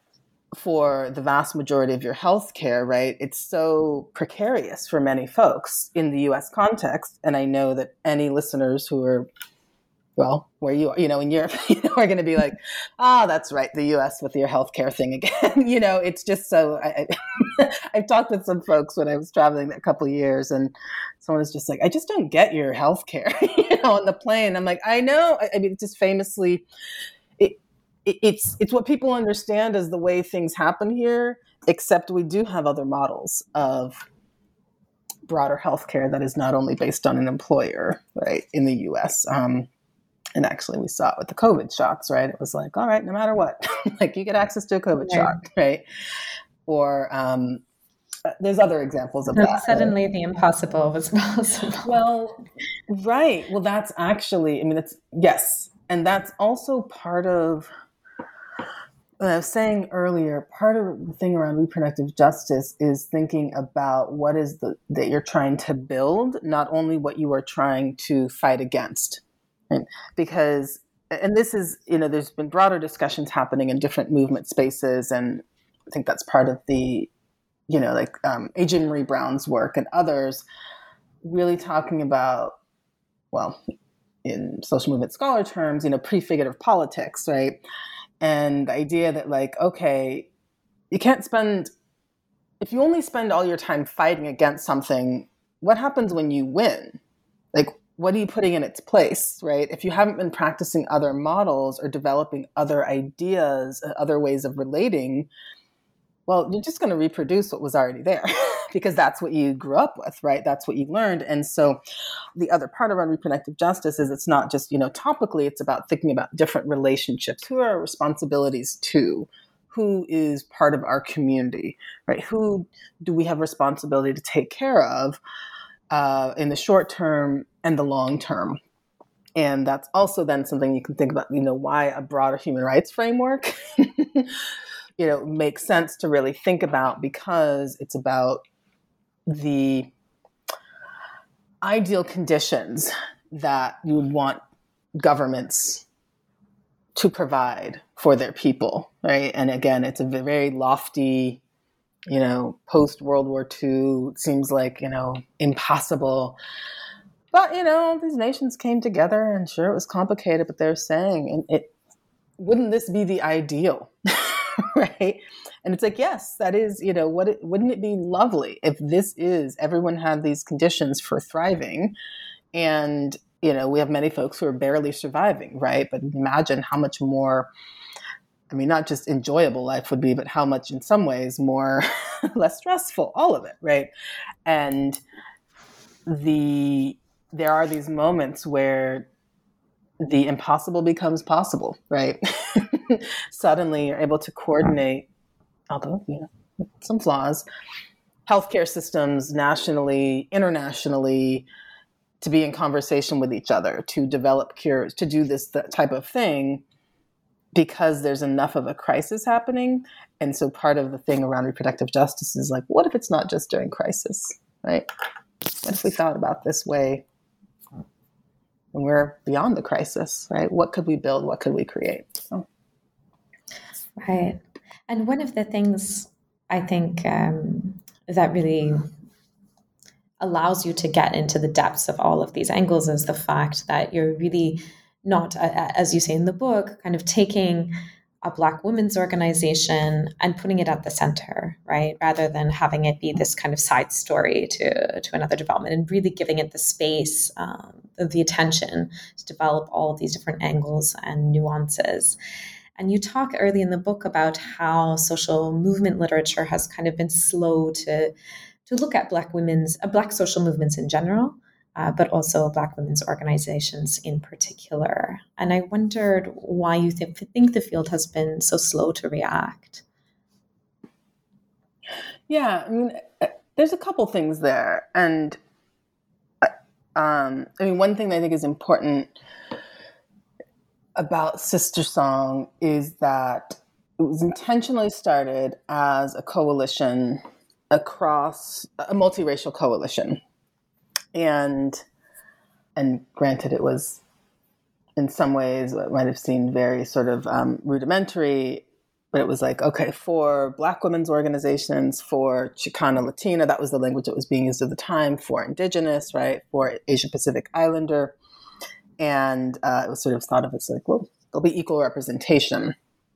for the vast majority of your healthcare, right? It's so precarious for many folks in the U S context. And I know that any listeners who are, well, where you are, you know, in Europe, you know, are going to be like, ah, oh, that's right, the U S with your healthcare thing again. You know, it's just so, I, I, I've talked with some folks when I was traveling a couple of years, and someone was just like, I just don't get your healthcare, you know, on the plane. I'm like, I know. I, I mean, just famously, it, It's it's what people understand as the way things happen here, except we do have other models of broader healthcare that is not only based on an employer, right, in the U S. Um, and actually, we saw it with the COVID shots, right? It was like, all right, no matter what, like you get access to a COVID right. shot, right? Or um, there's other examples of that. Suddenly the impossible was possible. Well, right. Well, that's actually, I mean, it's, yes. And that's also part of, I was saying earlier, part of the thing around reproductive justice is thinking about what is the that you're trying to build, not only what you are trying to fight against. Right? Because, and this is, you know, there's been broader discussions happening in different movement spaces, and I think that's part of the, you know, like um, Adrienne Maree Brown's work and others really talking about, well, in social movement scholar terms, you know, prefigurative politics, right? And the idea that, like, okay, you can't spend, if you only spend all your time fighting against something, what happens when you win? Like, what are you putting in its place, right? If you haven't been practicing other models or developing other ideas, other ways of relating, well, you're just going to reproduce what was already there because that's what you grew up with, right? That's what you learned. And so the other part around reproductive justice is it's not just, you know, topically, it's about thinking about different relationships. Who are our responsibilities to? Who is part of our community, right? Who do we have responsibility to take care of uh, in the short term and the long term? And that's also then something you can think about, you know, why a broader human rights framework you know, makes sense to really think about, because it's about the ideal conditions that you would want governments to provide for their people, right? And again, it's a very lofty, you know, post-World War Two, it seems like, you know, impossible. But, you know, these nations came together, and sure, it was complicated, but they're saying, and it, wouldn't this be the ideal? Right? And it's like, yes, that is, you know, what it, wouldn't it be lovely if this is, everyone had these conditions for thriving, and, you know, we have many folks who are barely surviving, right? But imagine how much more, I mean, not just enjoyable life would be, but how much in some ways more, less stressful, all of it, right? And the, there are these moments where the impossible becomes possible, right? Suddenly you're able to coordinate, although, you know, some flaws, healthcare systems nationally, internationally, to be in conversation with each other, to develop cures, to do this that type of thing, because there's enough of a crisis happening. And so part of the thing around reproductive justice is like, what if it's not just during crisis, right? What if we thought about this way when we're beyond the crisis, right? What could we build? What could we create? So. Right. And one of the things I think um, that really allows you to get into the depths of all of these angles is the fact that you're really not, uh, as you say in the book, kind of taking a Black women's organization and putting it at the center, right? Rather than having it be this kind of side story to, to another development, and really giving it the space, um, the attention to develop all of these different angles and nuances. And you talk early in the book about how social movement literature has kind of been slow to, to look at Black women's, uh, Black social movements in general, uh, but also Black women's organizations in particular. And I wondered why you th- think the field has been so slow to react. Yeah, I mean, there's a couple things there. And um, I mean, one thing that I think is important about Sister Song is that it was intentionally started as a coalition across a multiracial coalition. And and granted, it was in some ways it might have seemed very sort of um, rudimentary, but it was like, okay, for Black women's organizations, for Chicana Latina, that was the language that was being used at the time, for Indigenous, right, for Asian Pacific Islander. And uh, it was sort of thought of as like, well, there'll be equal representation.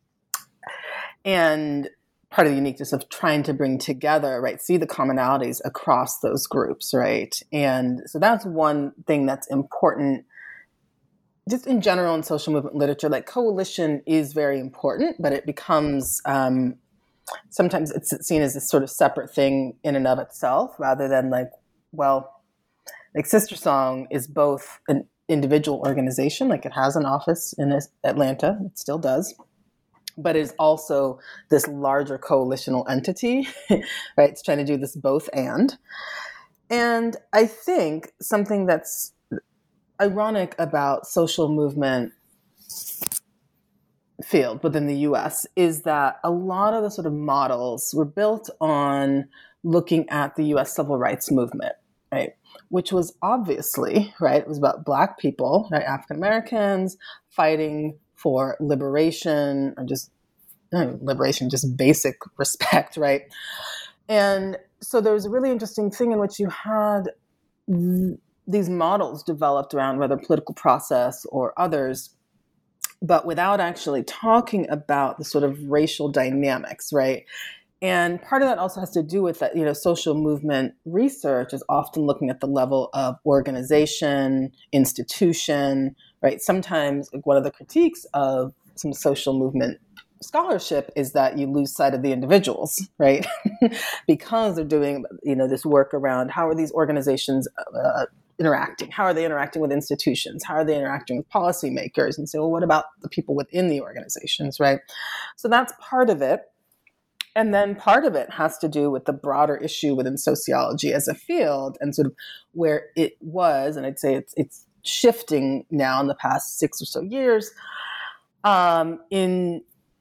And part of the uniqueness of trying to bring together, right, see the commonalities across those groups, right? And so that's one thing that's important. Just in general in social movement literature, like coalition is very important, but it becomes, um, sometimes it's seen as this sort of separate thing in and of itself, rather than like, well, like Sister Song is both an individual organization, like it has an office in Atlanta, it still does, but it is also this larger coalitional entity, right? It's trying to do this both and. And I think something that's ironic about social movement field within the U S is that a lot of the sort of models were built on looking at the U S civil rights movement, right? Which was obviously, right, it was about Black people, right, African Americans fighting for liberation, or just you know, liberation, just basic respect, right? And so there was a really interesting thing in which you had th- these models developed around whether political process or others, but without actually talking about the sort of racial dynamics, right? And part of that also has to do with that, you know, social movement research is often looking at the level of organization, institution, right? Sometimes like one of the critiques of some social movement scholarship is that you lose sight of the individuals, right? Because they're doing, you know, this work around how are these organizations uh, interacting? How are they interacting with institutions? How are they interacting with policymakers? And so, well, what about the people within the organizations, right? So that's part of it. And then part of it has to do with the broader issue within sociology as a field and sort of where it was, and I'd say it's it's shifting now in the past six or so years, um, in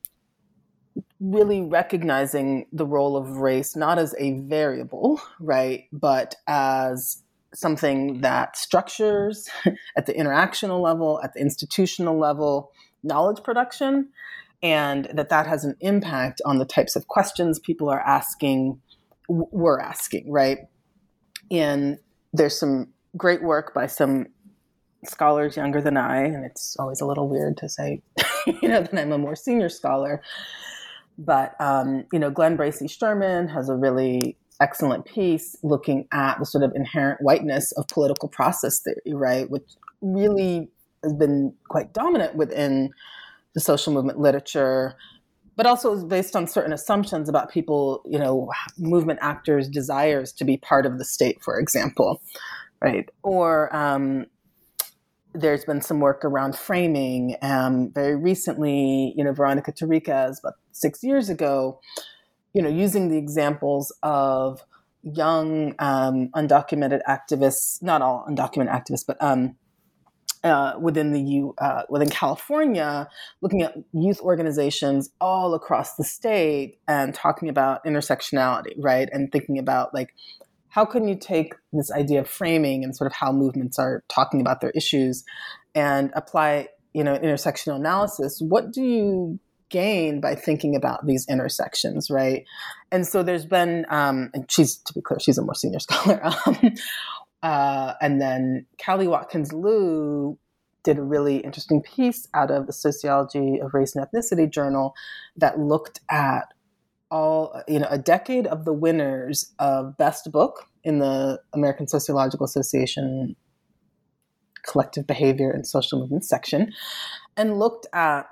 really recognizing the role of race, not as a variable, right, but as something that structures at the interactional level, at the institutional level, knowledge production, and that that has an impact on the types of questions people are asking, we're asking, right? And there's some great work by some scholars younger than I, and it's always a little weird to say, you know, that I'm a more senior scholar. But, um, you know, Glenn Bracey Sherman has a really excellent piece looking at the sort of inherent whiteness of political process theory, right, which really has been quite dominant within the social movement literature, but also is based on certain assumptions about people, you know, movement actors' desires to be part of the state, for example, right? Or um, there's been some work around framing. Um, very recently, you know, Veronica Torriquez, about six years ago, you know, using the examples of young um, undocumented activists, not all undocumented activists, but um, uh, within the U, uh, within California, looking at youth organizations all across the state and talking about intersectionality, right? And thinking about like, how can you take this idea of framing and sort of how movements are talking about their issues and apply, you know, intersectional analysis? What do you gain by thinking about these intersections, right? And so there's been, um, and she's, to be clear, she's a more senior scholar. Um, uh, and then Callie Watkins Lew did a really interesting piece out of the Sociology of Race and Ethnicity journal that looked at all, you know, a decade of the winners of Best Book in the American Sociological Association Collective Behavior and Social Movement section, and looked at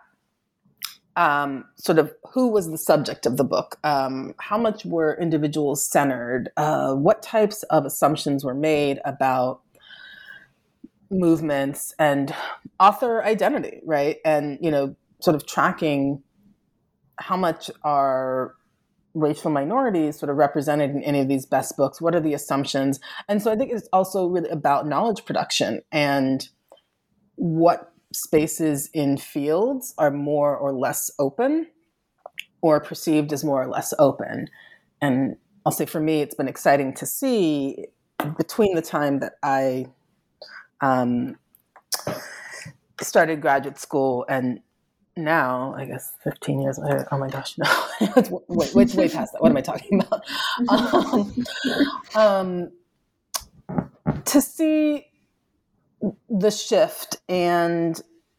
um, sort of who was the subject of the book, um, how much were individuals centered, uh, what types of assumptions were made about movements and author identity, right? And, you know, sort of tracking how much are racial minorities sort of represented in any of these best books? What are the assumptions? And so I think it's also really about knowledge production and what spaces in fields are more or less open or perceived as more or less open. And I'll say for me, it's been exciting to see between the time that I um, started graduate school and now, I guess fifteen years later, oh my gosh, no, it's way, way, way past that. What am I talking about? Um, um, to see the shift, and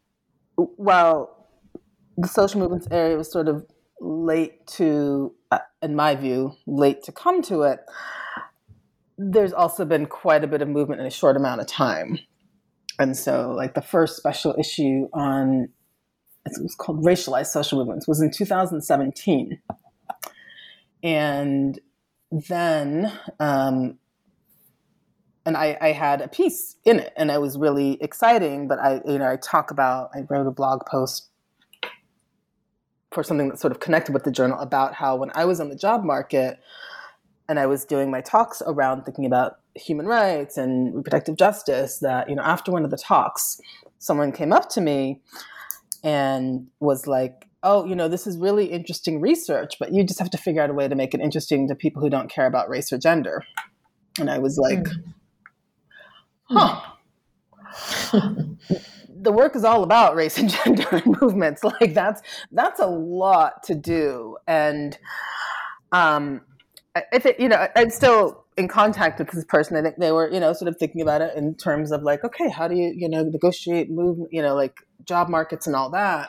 while the social movements area was sort of late to, uh, in my view, late to come to it, there's also been quite a bit of movement in a short amount of time. And so, like, the first special issue on, it was called Racialized Social Movements, was in two thousand seventeen. And then, um, and I, I had a piece in it, and it was really exciting, but I, you know, I talk about, I wrote a blog post for something that sort of connected with the journal about how when I was on the job market and I was doing my talks around thinking about human rights and reproductive justice, that, you know, after one of the talks, someone came up to me and was like, oh, you know, this is really interesting research, but you just have to figure out a way to make it interesting to people who don't care about race or gender. And I was like, huh. The work is all about race and gender and movements. Like that's, that's a lot to do. And um, I, I think, you know, I'm still in contact with this person. I think they were, you know, sort of thinking about it in terms of like, okay, how do you, you know, negotiate movement, you know, like job markets and all that.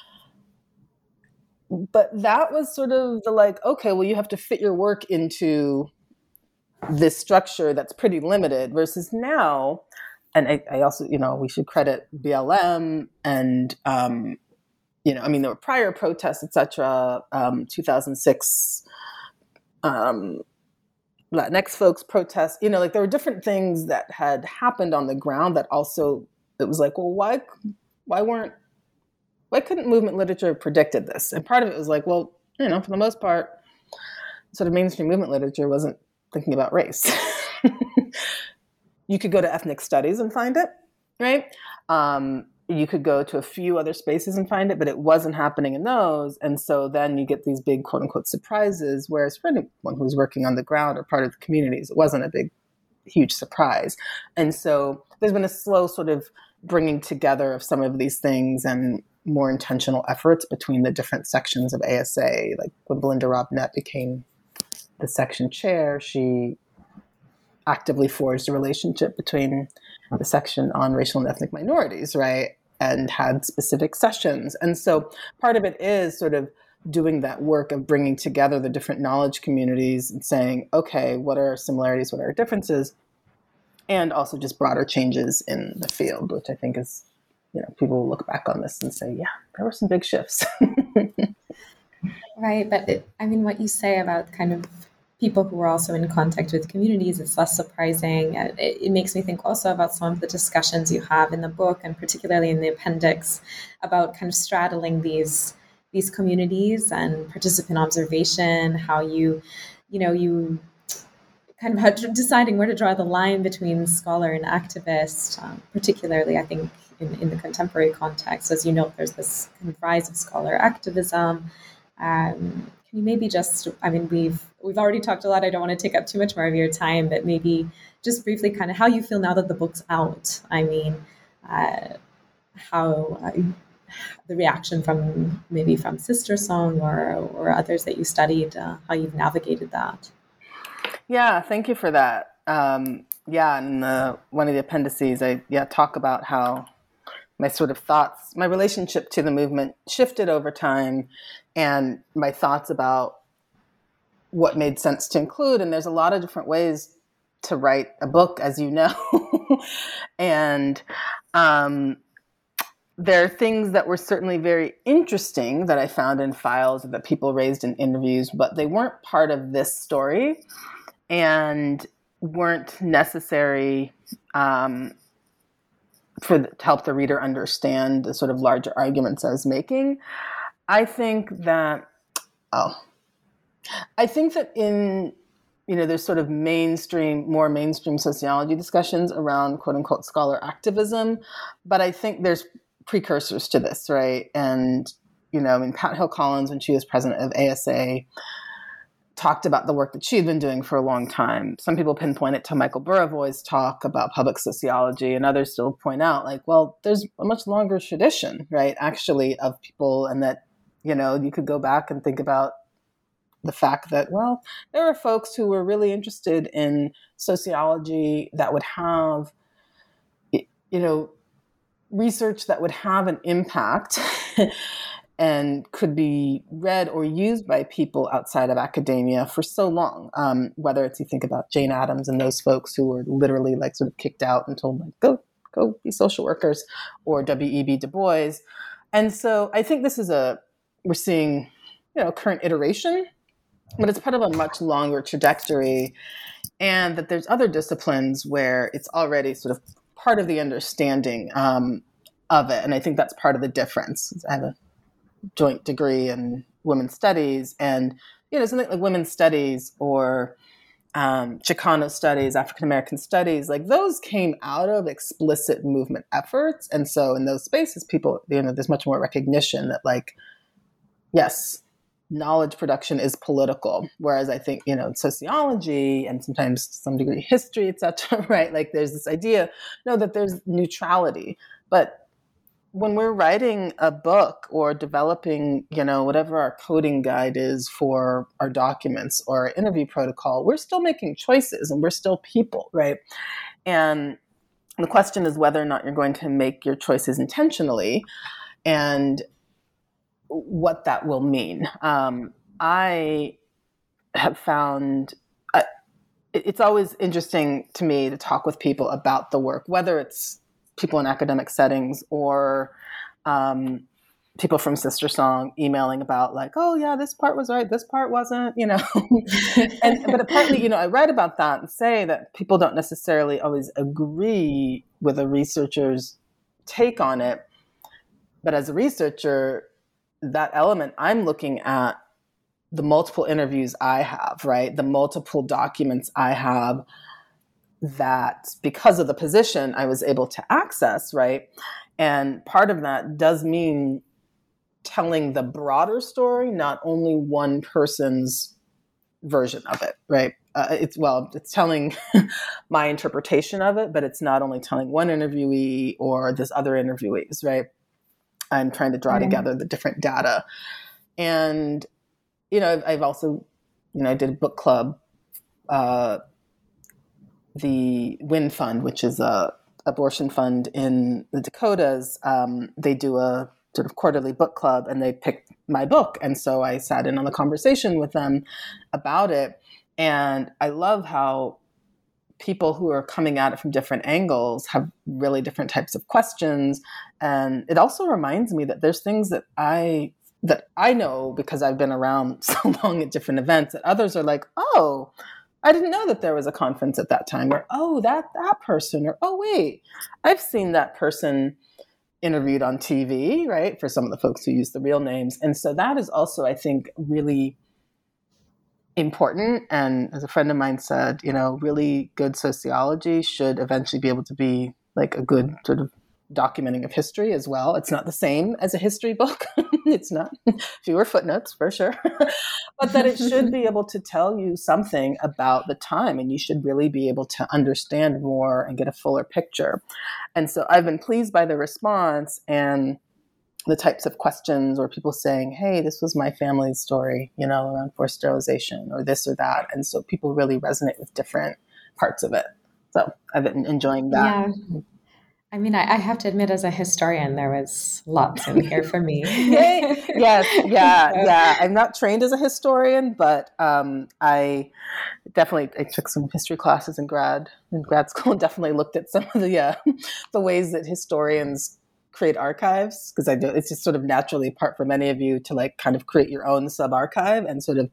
But that was sort of the like, okay, well, you have to fit your work into this structure that's pretty limited versus now. And I, I also, you know, we should credit B L M and, um, you know, I mean, there were prior protests, et cetera, um, two thousand six, um, Latinx folks protests, you know, like there were different things that had happened on the ground that also, it was like, well, why, why weren't, why couldn't movement literature have predicted this? And part of it was like, well, you know, for the most part, sort of mainstream movement literature wasn't thinking about race. You could go to ethnic studies and find it, right? Um, you could go to a few other spaces and find it, but it wasn't happening in those. And so then you get these big quote unquote surprises, whereas for anyone who's working on the ground or part of the communities, it wasn't a big, huge surprise. And so there's been a slow sort of bringing together of some of these things and more intentional efforts between the different sections of A S A. Like when Belinda Robnett became the section chair, she actively forged a relationship between the section on racial and ethnic minorities, right? And had specific sessions. And so part of it is sort of doing that work of bringing together the different knowledge communities and saying, okay, what are our similarities? What are our differences? And also just broader changes in the field, which I think is, you know, people will look back on this and say, yeah, there were some big shifts. Right. But it, I mean, what you say about kind of people who are also in contact with communities, it's less surprising. It, it makes me think also about some of the discussions you have in the book, and particularly in the appendix, about kind of straddling these these communities and participant observation, how you, you know, you kind of how to, deciding where to draw the line between scholar and activist, um, particularly, I think, in, in the contemporary context. As you know, there's this kind of rise of scholar activism. Um, can you maybe just, I mean, we've we've already talked a lot. I don't want to take up too much more of your time, but maybe just briefly kind of how you feel now that the book's out. I mean, uh, how uh, the reaction from maybe from Sister Song or, or others that you studied, uh, how you've navigated that. Yeah, thank you for that. Um, yeah, in the, one of the appendices, I yeah talk about how my sort of thoughts, my relationship to the movement shifted over time, and my thoughts about what made sense to include. And there's a lot of different ways to write a book, as you know. and um, there are things that were certainly very interesting that I found in files that people raised in interviews, but they weren't part of this story and weren't necessary um, for the, to help the reader understand the sort of larger arguments I was making. I think that, oh, I think that in, you know, there's sort of mainstream, more mainstream sociology discussions around quote unquote scholar activism, but I think there's precursors to this, right? And, you know, I mean, Pat Hill Collins, when she was president of A S A, talked about the work that she had been doing for a long time. Some people pinpoint it to Michael Burawoy's talk about public sociology, and others still point out, like, well, there's a much longer tradition, right, actually, of people, and that, you know, you could go back and think about the fact that, well, there were folks who were really interested in sociology that would have, you know, research that would have an impact and could be read or used by people outside of academia for so long. Um, whether it's, you think about Jane Addams and those folks who were literally like sort of kicked out and told, like, go, go be social workers, or W E B Du Bois. And so I think this is a, we're seeing, you know, current iteration, but it's part of a much longer trajectory, and that there's other disciplines where it's already sort of part of the understanding um, of it. And I think that's part of the difference. I have a joint degree in women's studies, and, you know, something like women's studies or um, Chicano studies, African-American studies, like those came out of explicit movement efforts. And so in those spaces, people, you know, there's much more recognition that, like, yes, knowledge production is political. Whereas I think, you know, in sociology and sometimes to some degree history, et cetera, right? Like there's this idea, no, that there's neutrality. But when we're writing a book or developing, you know, whatever our coding guide is for our documents or our interview protocol, we're still making choices and we're still people, right? And the question is whether or not you're going to make your choices intentionally and what that will mean. Um, I have found uh, it's always interesting to me to talk with people about the work, whether it's people in academic settings or um, people from Sister Song emailing about like, oh yeah, this part was right, this part wasn't, you know. and but partly, you know, I write about that and say that people don't necessarily always agree with a researcher's take on it. But as a researcher, that element, I'm looking at the multiple interviews I have, right? The multiple documents I have that because of the position I was able to access, right? And part of that does mean telling the broader story, not only one person's version of it, right? Uh, it's, well, it's telling my interpretation of it, but it's not only telling one interviewee or this other interviewees, right? I'm trying to draw mm-hmm. together the different data. And, you know, I've, I've also, you know, I did a book club, uh, the WIN Fund, which is a abortion fund in the Dakotas. Um, they do a sort of quarterly book club, and they picked my book. And so I sat in on the conversation with them about it. And I love how people who are coming at it from different angles have really different types of questions. And it also reminds me that there's things that I that I know because I've been around so long at different events that others are like, oh, I didn't know that there was a conference at that time, or, oh, that, that person, or, oh, wait, I've seen that person interviewed on T V, right? For some of the folks who use the real names. And so that is also, I think, really important. And as a friend of mine said, you know, really good sociology should eventually be able to be like a good sort of documenting of history as well. It's not the same as a history book. It's not fewer footnotes for sure, but that it should be able to tell you something about the time, and you should really be able to understand more and get a fuller picture. And so I've been pleased by the response and the types of questions or people saying, hey, this was my family's story, you know, around forced sterilization or this or that. And so people really resonate with different parts of it. So I've been enjoying that. Yeah. I mean, I, I have to admit, as a historian, there was lots in here for me. Yes, yeah, yeah. I'm not trained as a historian, but um, I definitely I took some history classes in grad in grad school and definitely looked at some of the uh, the ways that historians create archives, because I do. It's just sort of naturally part for many of you to like kind of create your own sub archive and sort of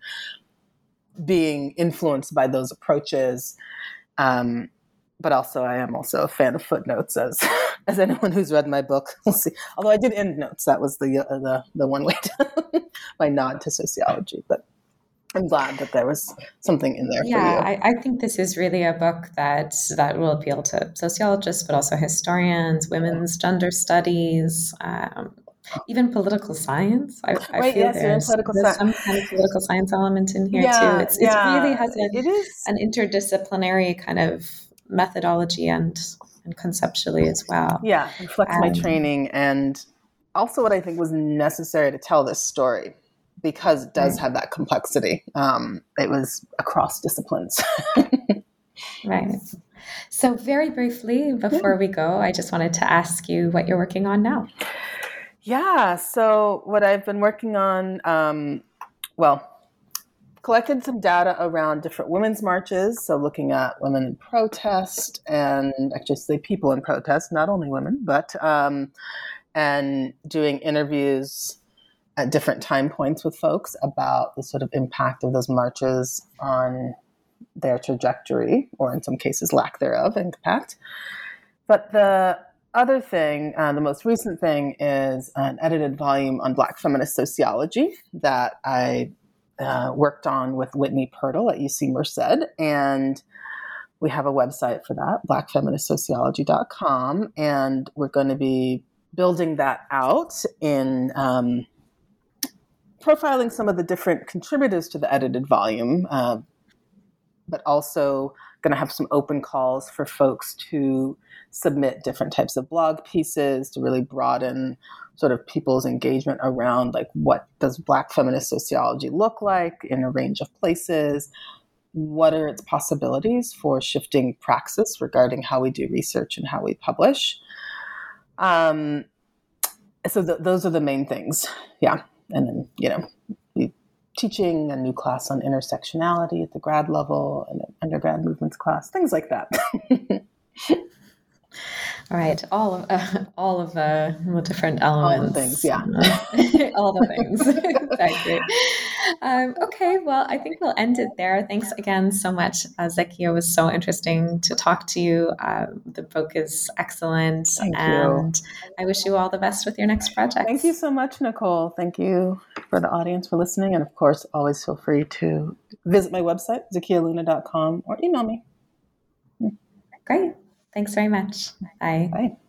being influenced by those approaches. Um, But also, I am also a fan of footnotes, as as anyone who's read my book will see. Although I did end notes, that was the uh, the the one way to my nod to sociology. But I'm glad that there was something in there. Yeah, for you. I, I think this is really a book that that will appeal to sociologists, but also historians, women's gender studies, um, even political science. I, I right, feel yes, there's, political there's science. some kind of political science element in here yeah, too. It's it yeah, really has an, it is. an interdisciplinary kind of methodology and and conceptually as well. Yeah, reflects um, my training, and also what I think was necessary to tell this story, because it does right. have that complexity. Um, it was across disciplines. Right. So very briefly, before we go, I just wanted to ask you what you're working on now. Yeah, so what I've been working on, um, well, collected some data around different women's marches, so looking at women in protest, and actually say people in protest, not only women, but um, and doing interviews at different time points with folks about the sort of impact of those marches on their trajectory, or in some cases lack thereof, impact. But the other thing, uh, the most recent thing, is an edited volume on Black feminist sociology that I Uh, worked on with Whitney Pirtle at U C Merced, and we have a website for that, black feminist sociology dot com, and we're going to be building that out in um, profiling some of the different contributors to the edited volume, uh, but also going to have some open calls for folks to submit different types of blog pieces to really broaden sort of people's engagement around, like, what does Black feminist sociology look like in a range of places? What are its possibilities for shifting praxis regarding how we do research and how we publish? Um, so th- those are the main things. Yeah. And then, you know, we teaching a new class on intersectionality at the grad level, and an undergrad movements class, things like that. All right, all of uh, all of uh, the different elements, all the things, yeah, all the things, exactly. Um, okay, well, I think we'll end it there. Thanks again so much, uh, Zekia. It was so interesting to talk to you. Uh, the book is excellent, Thank and you. I wish you all the best with your next project. Thank you so much, Nicole. Thank you for the audience for listening, and of course, always feel free to visit my website, zakia luna dot com, or email me. Great. Thanks very much. Bye. Bye.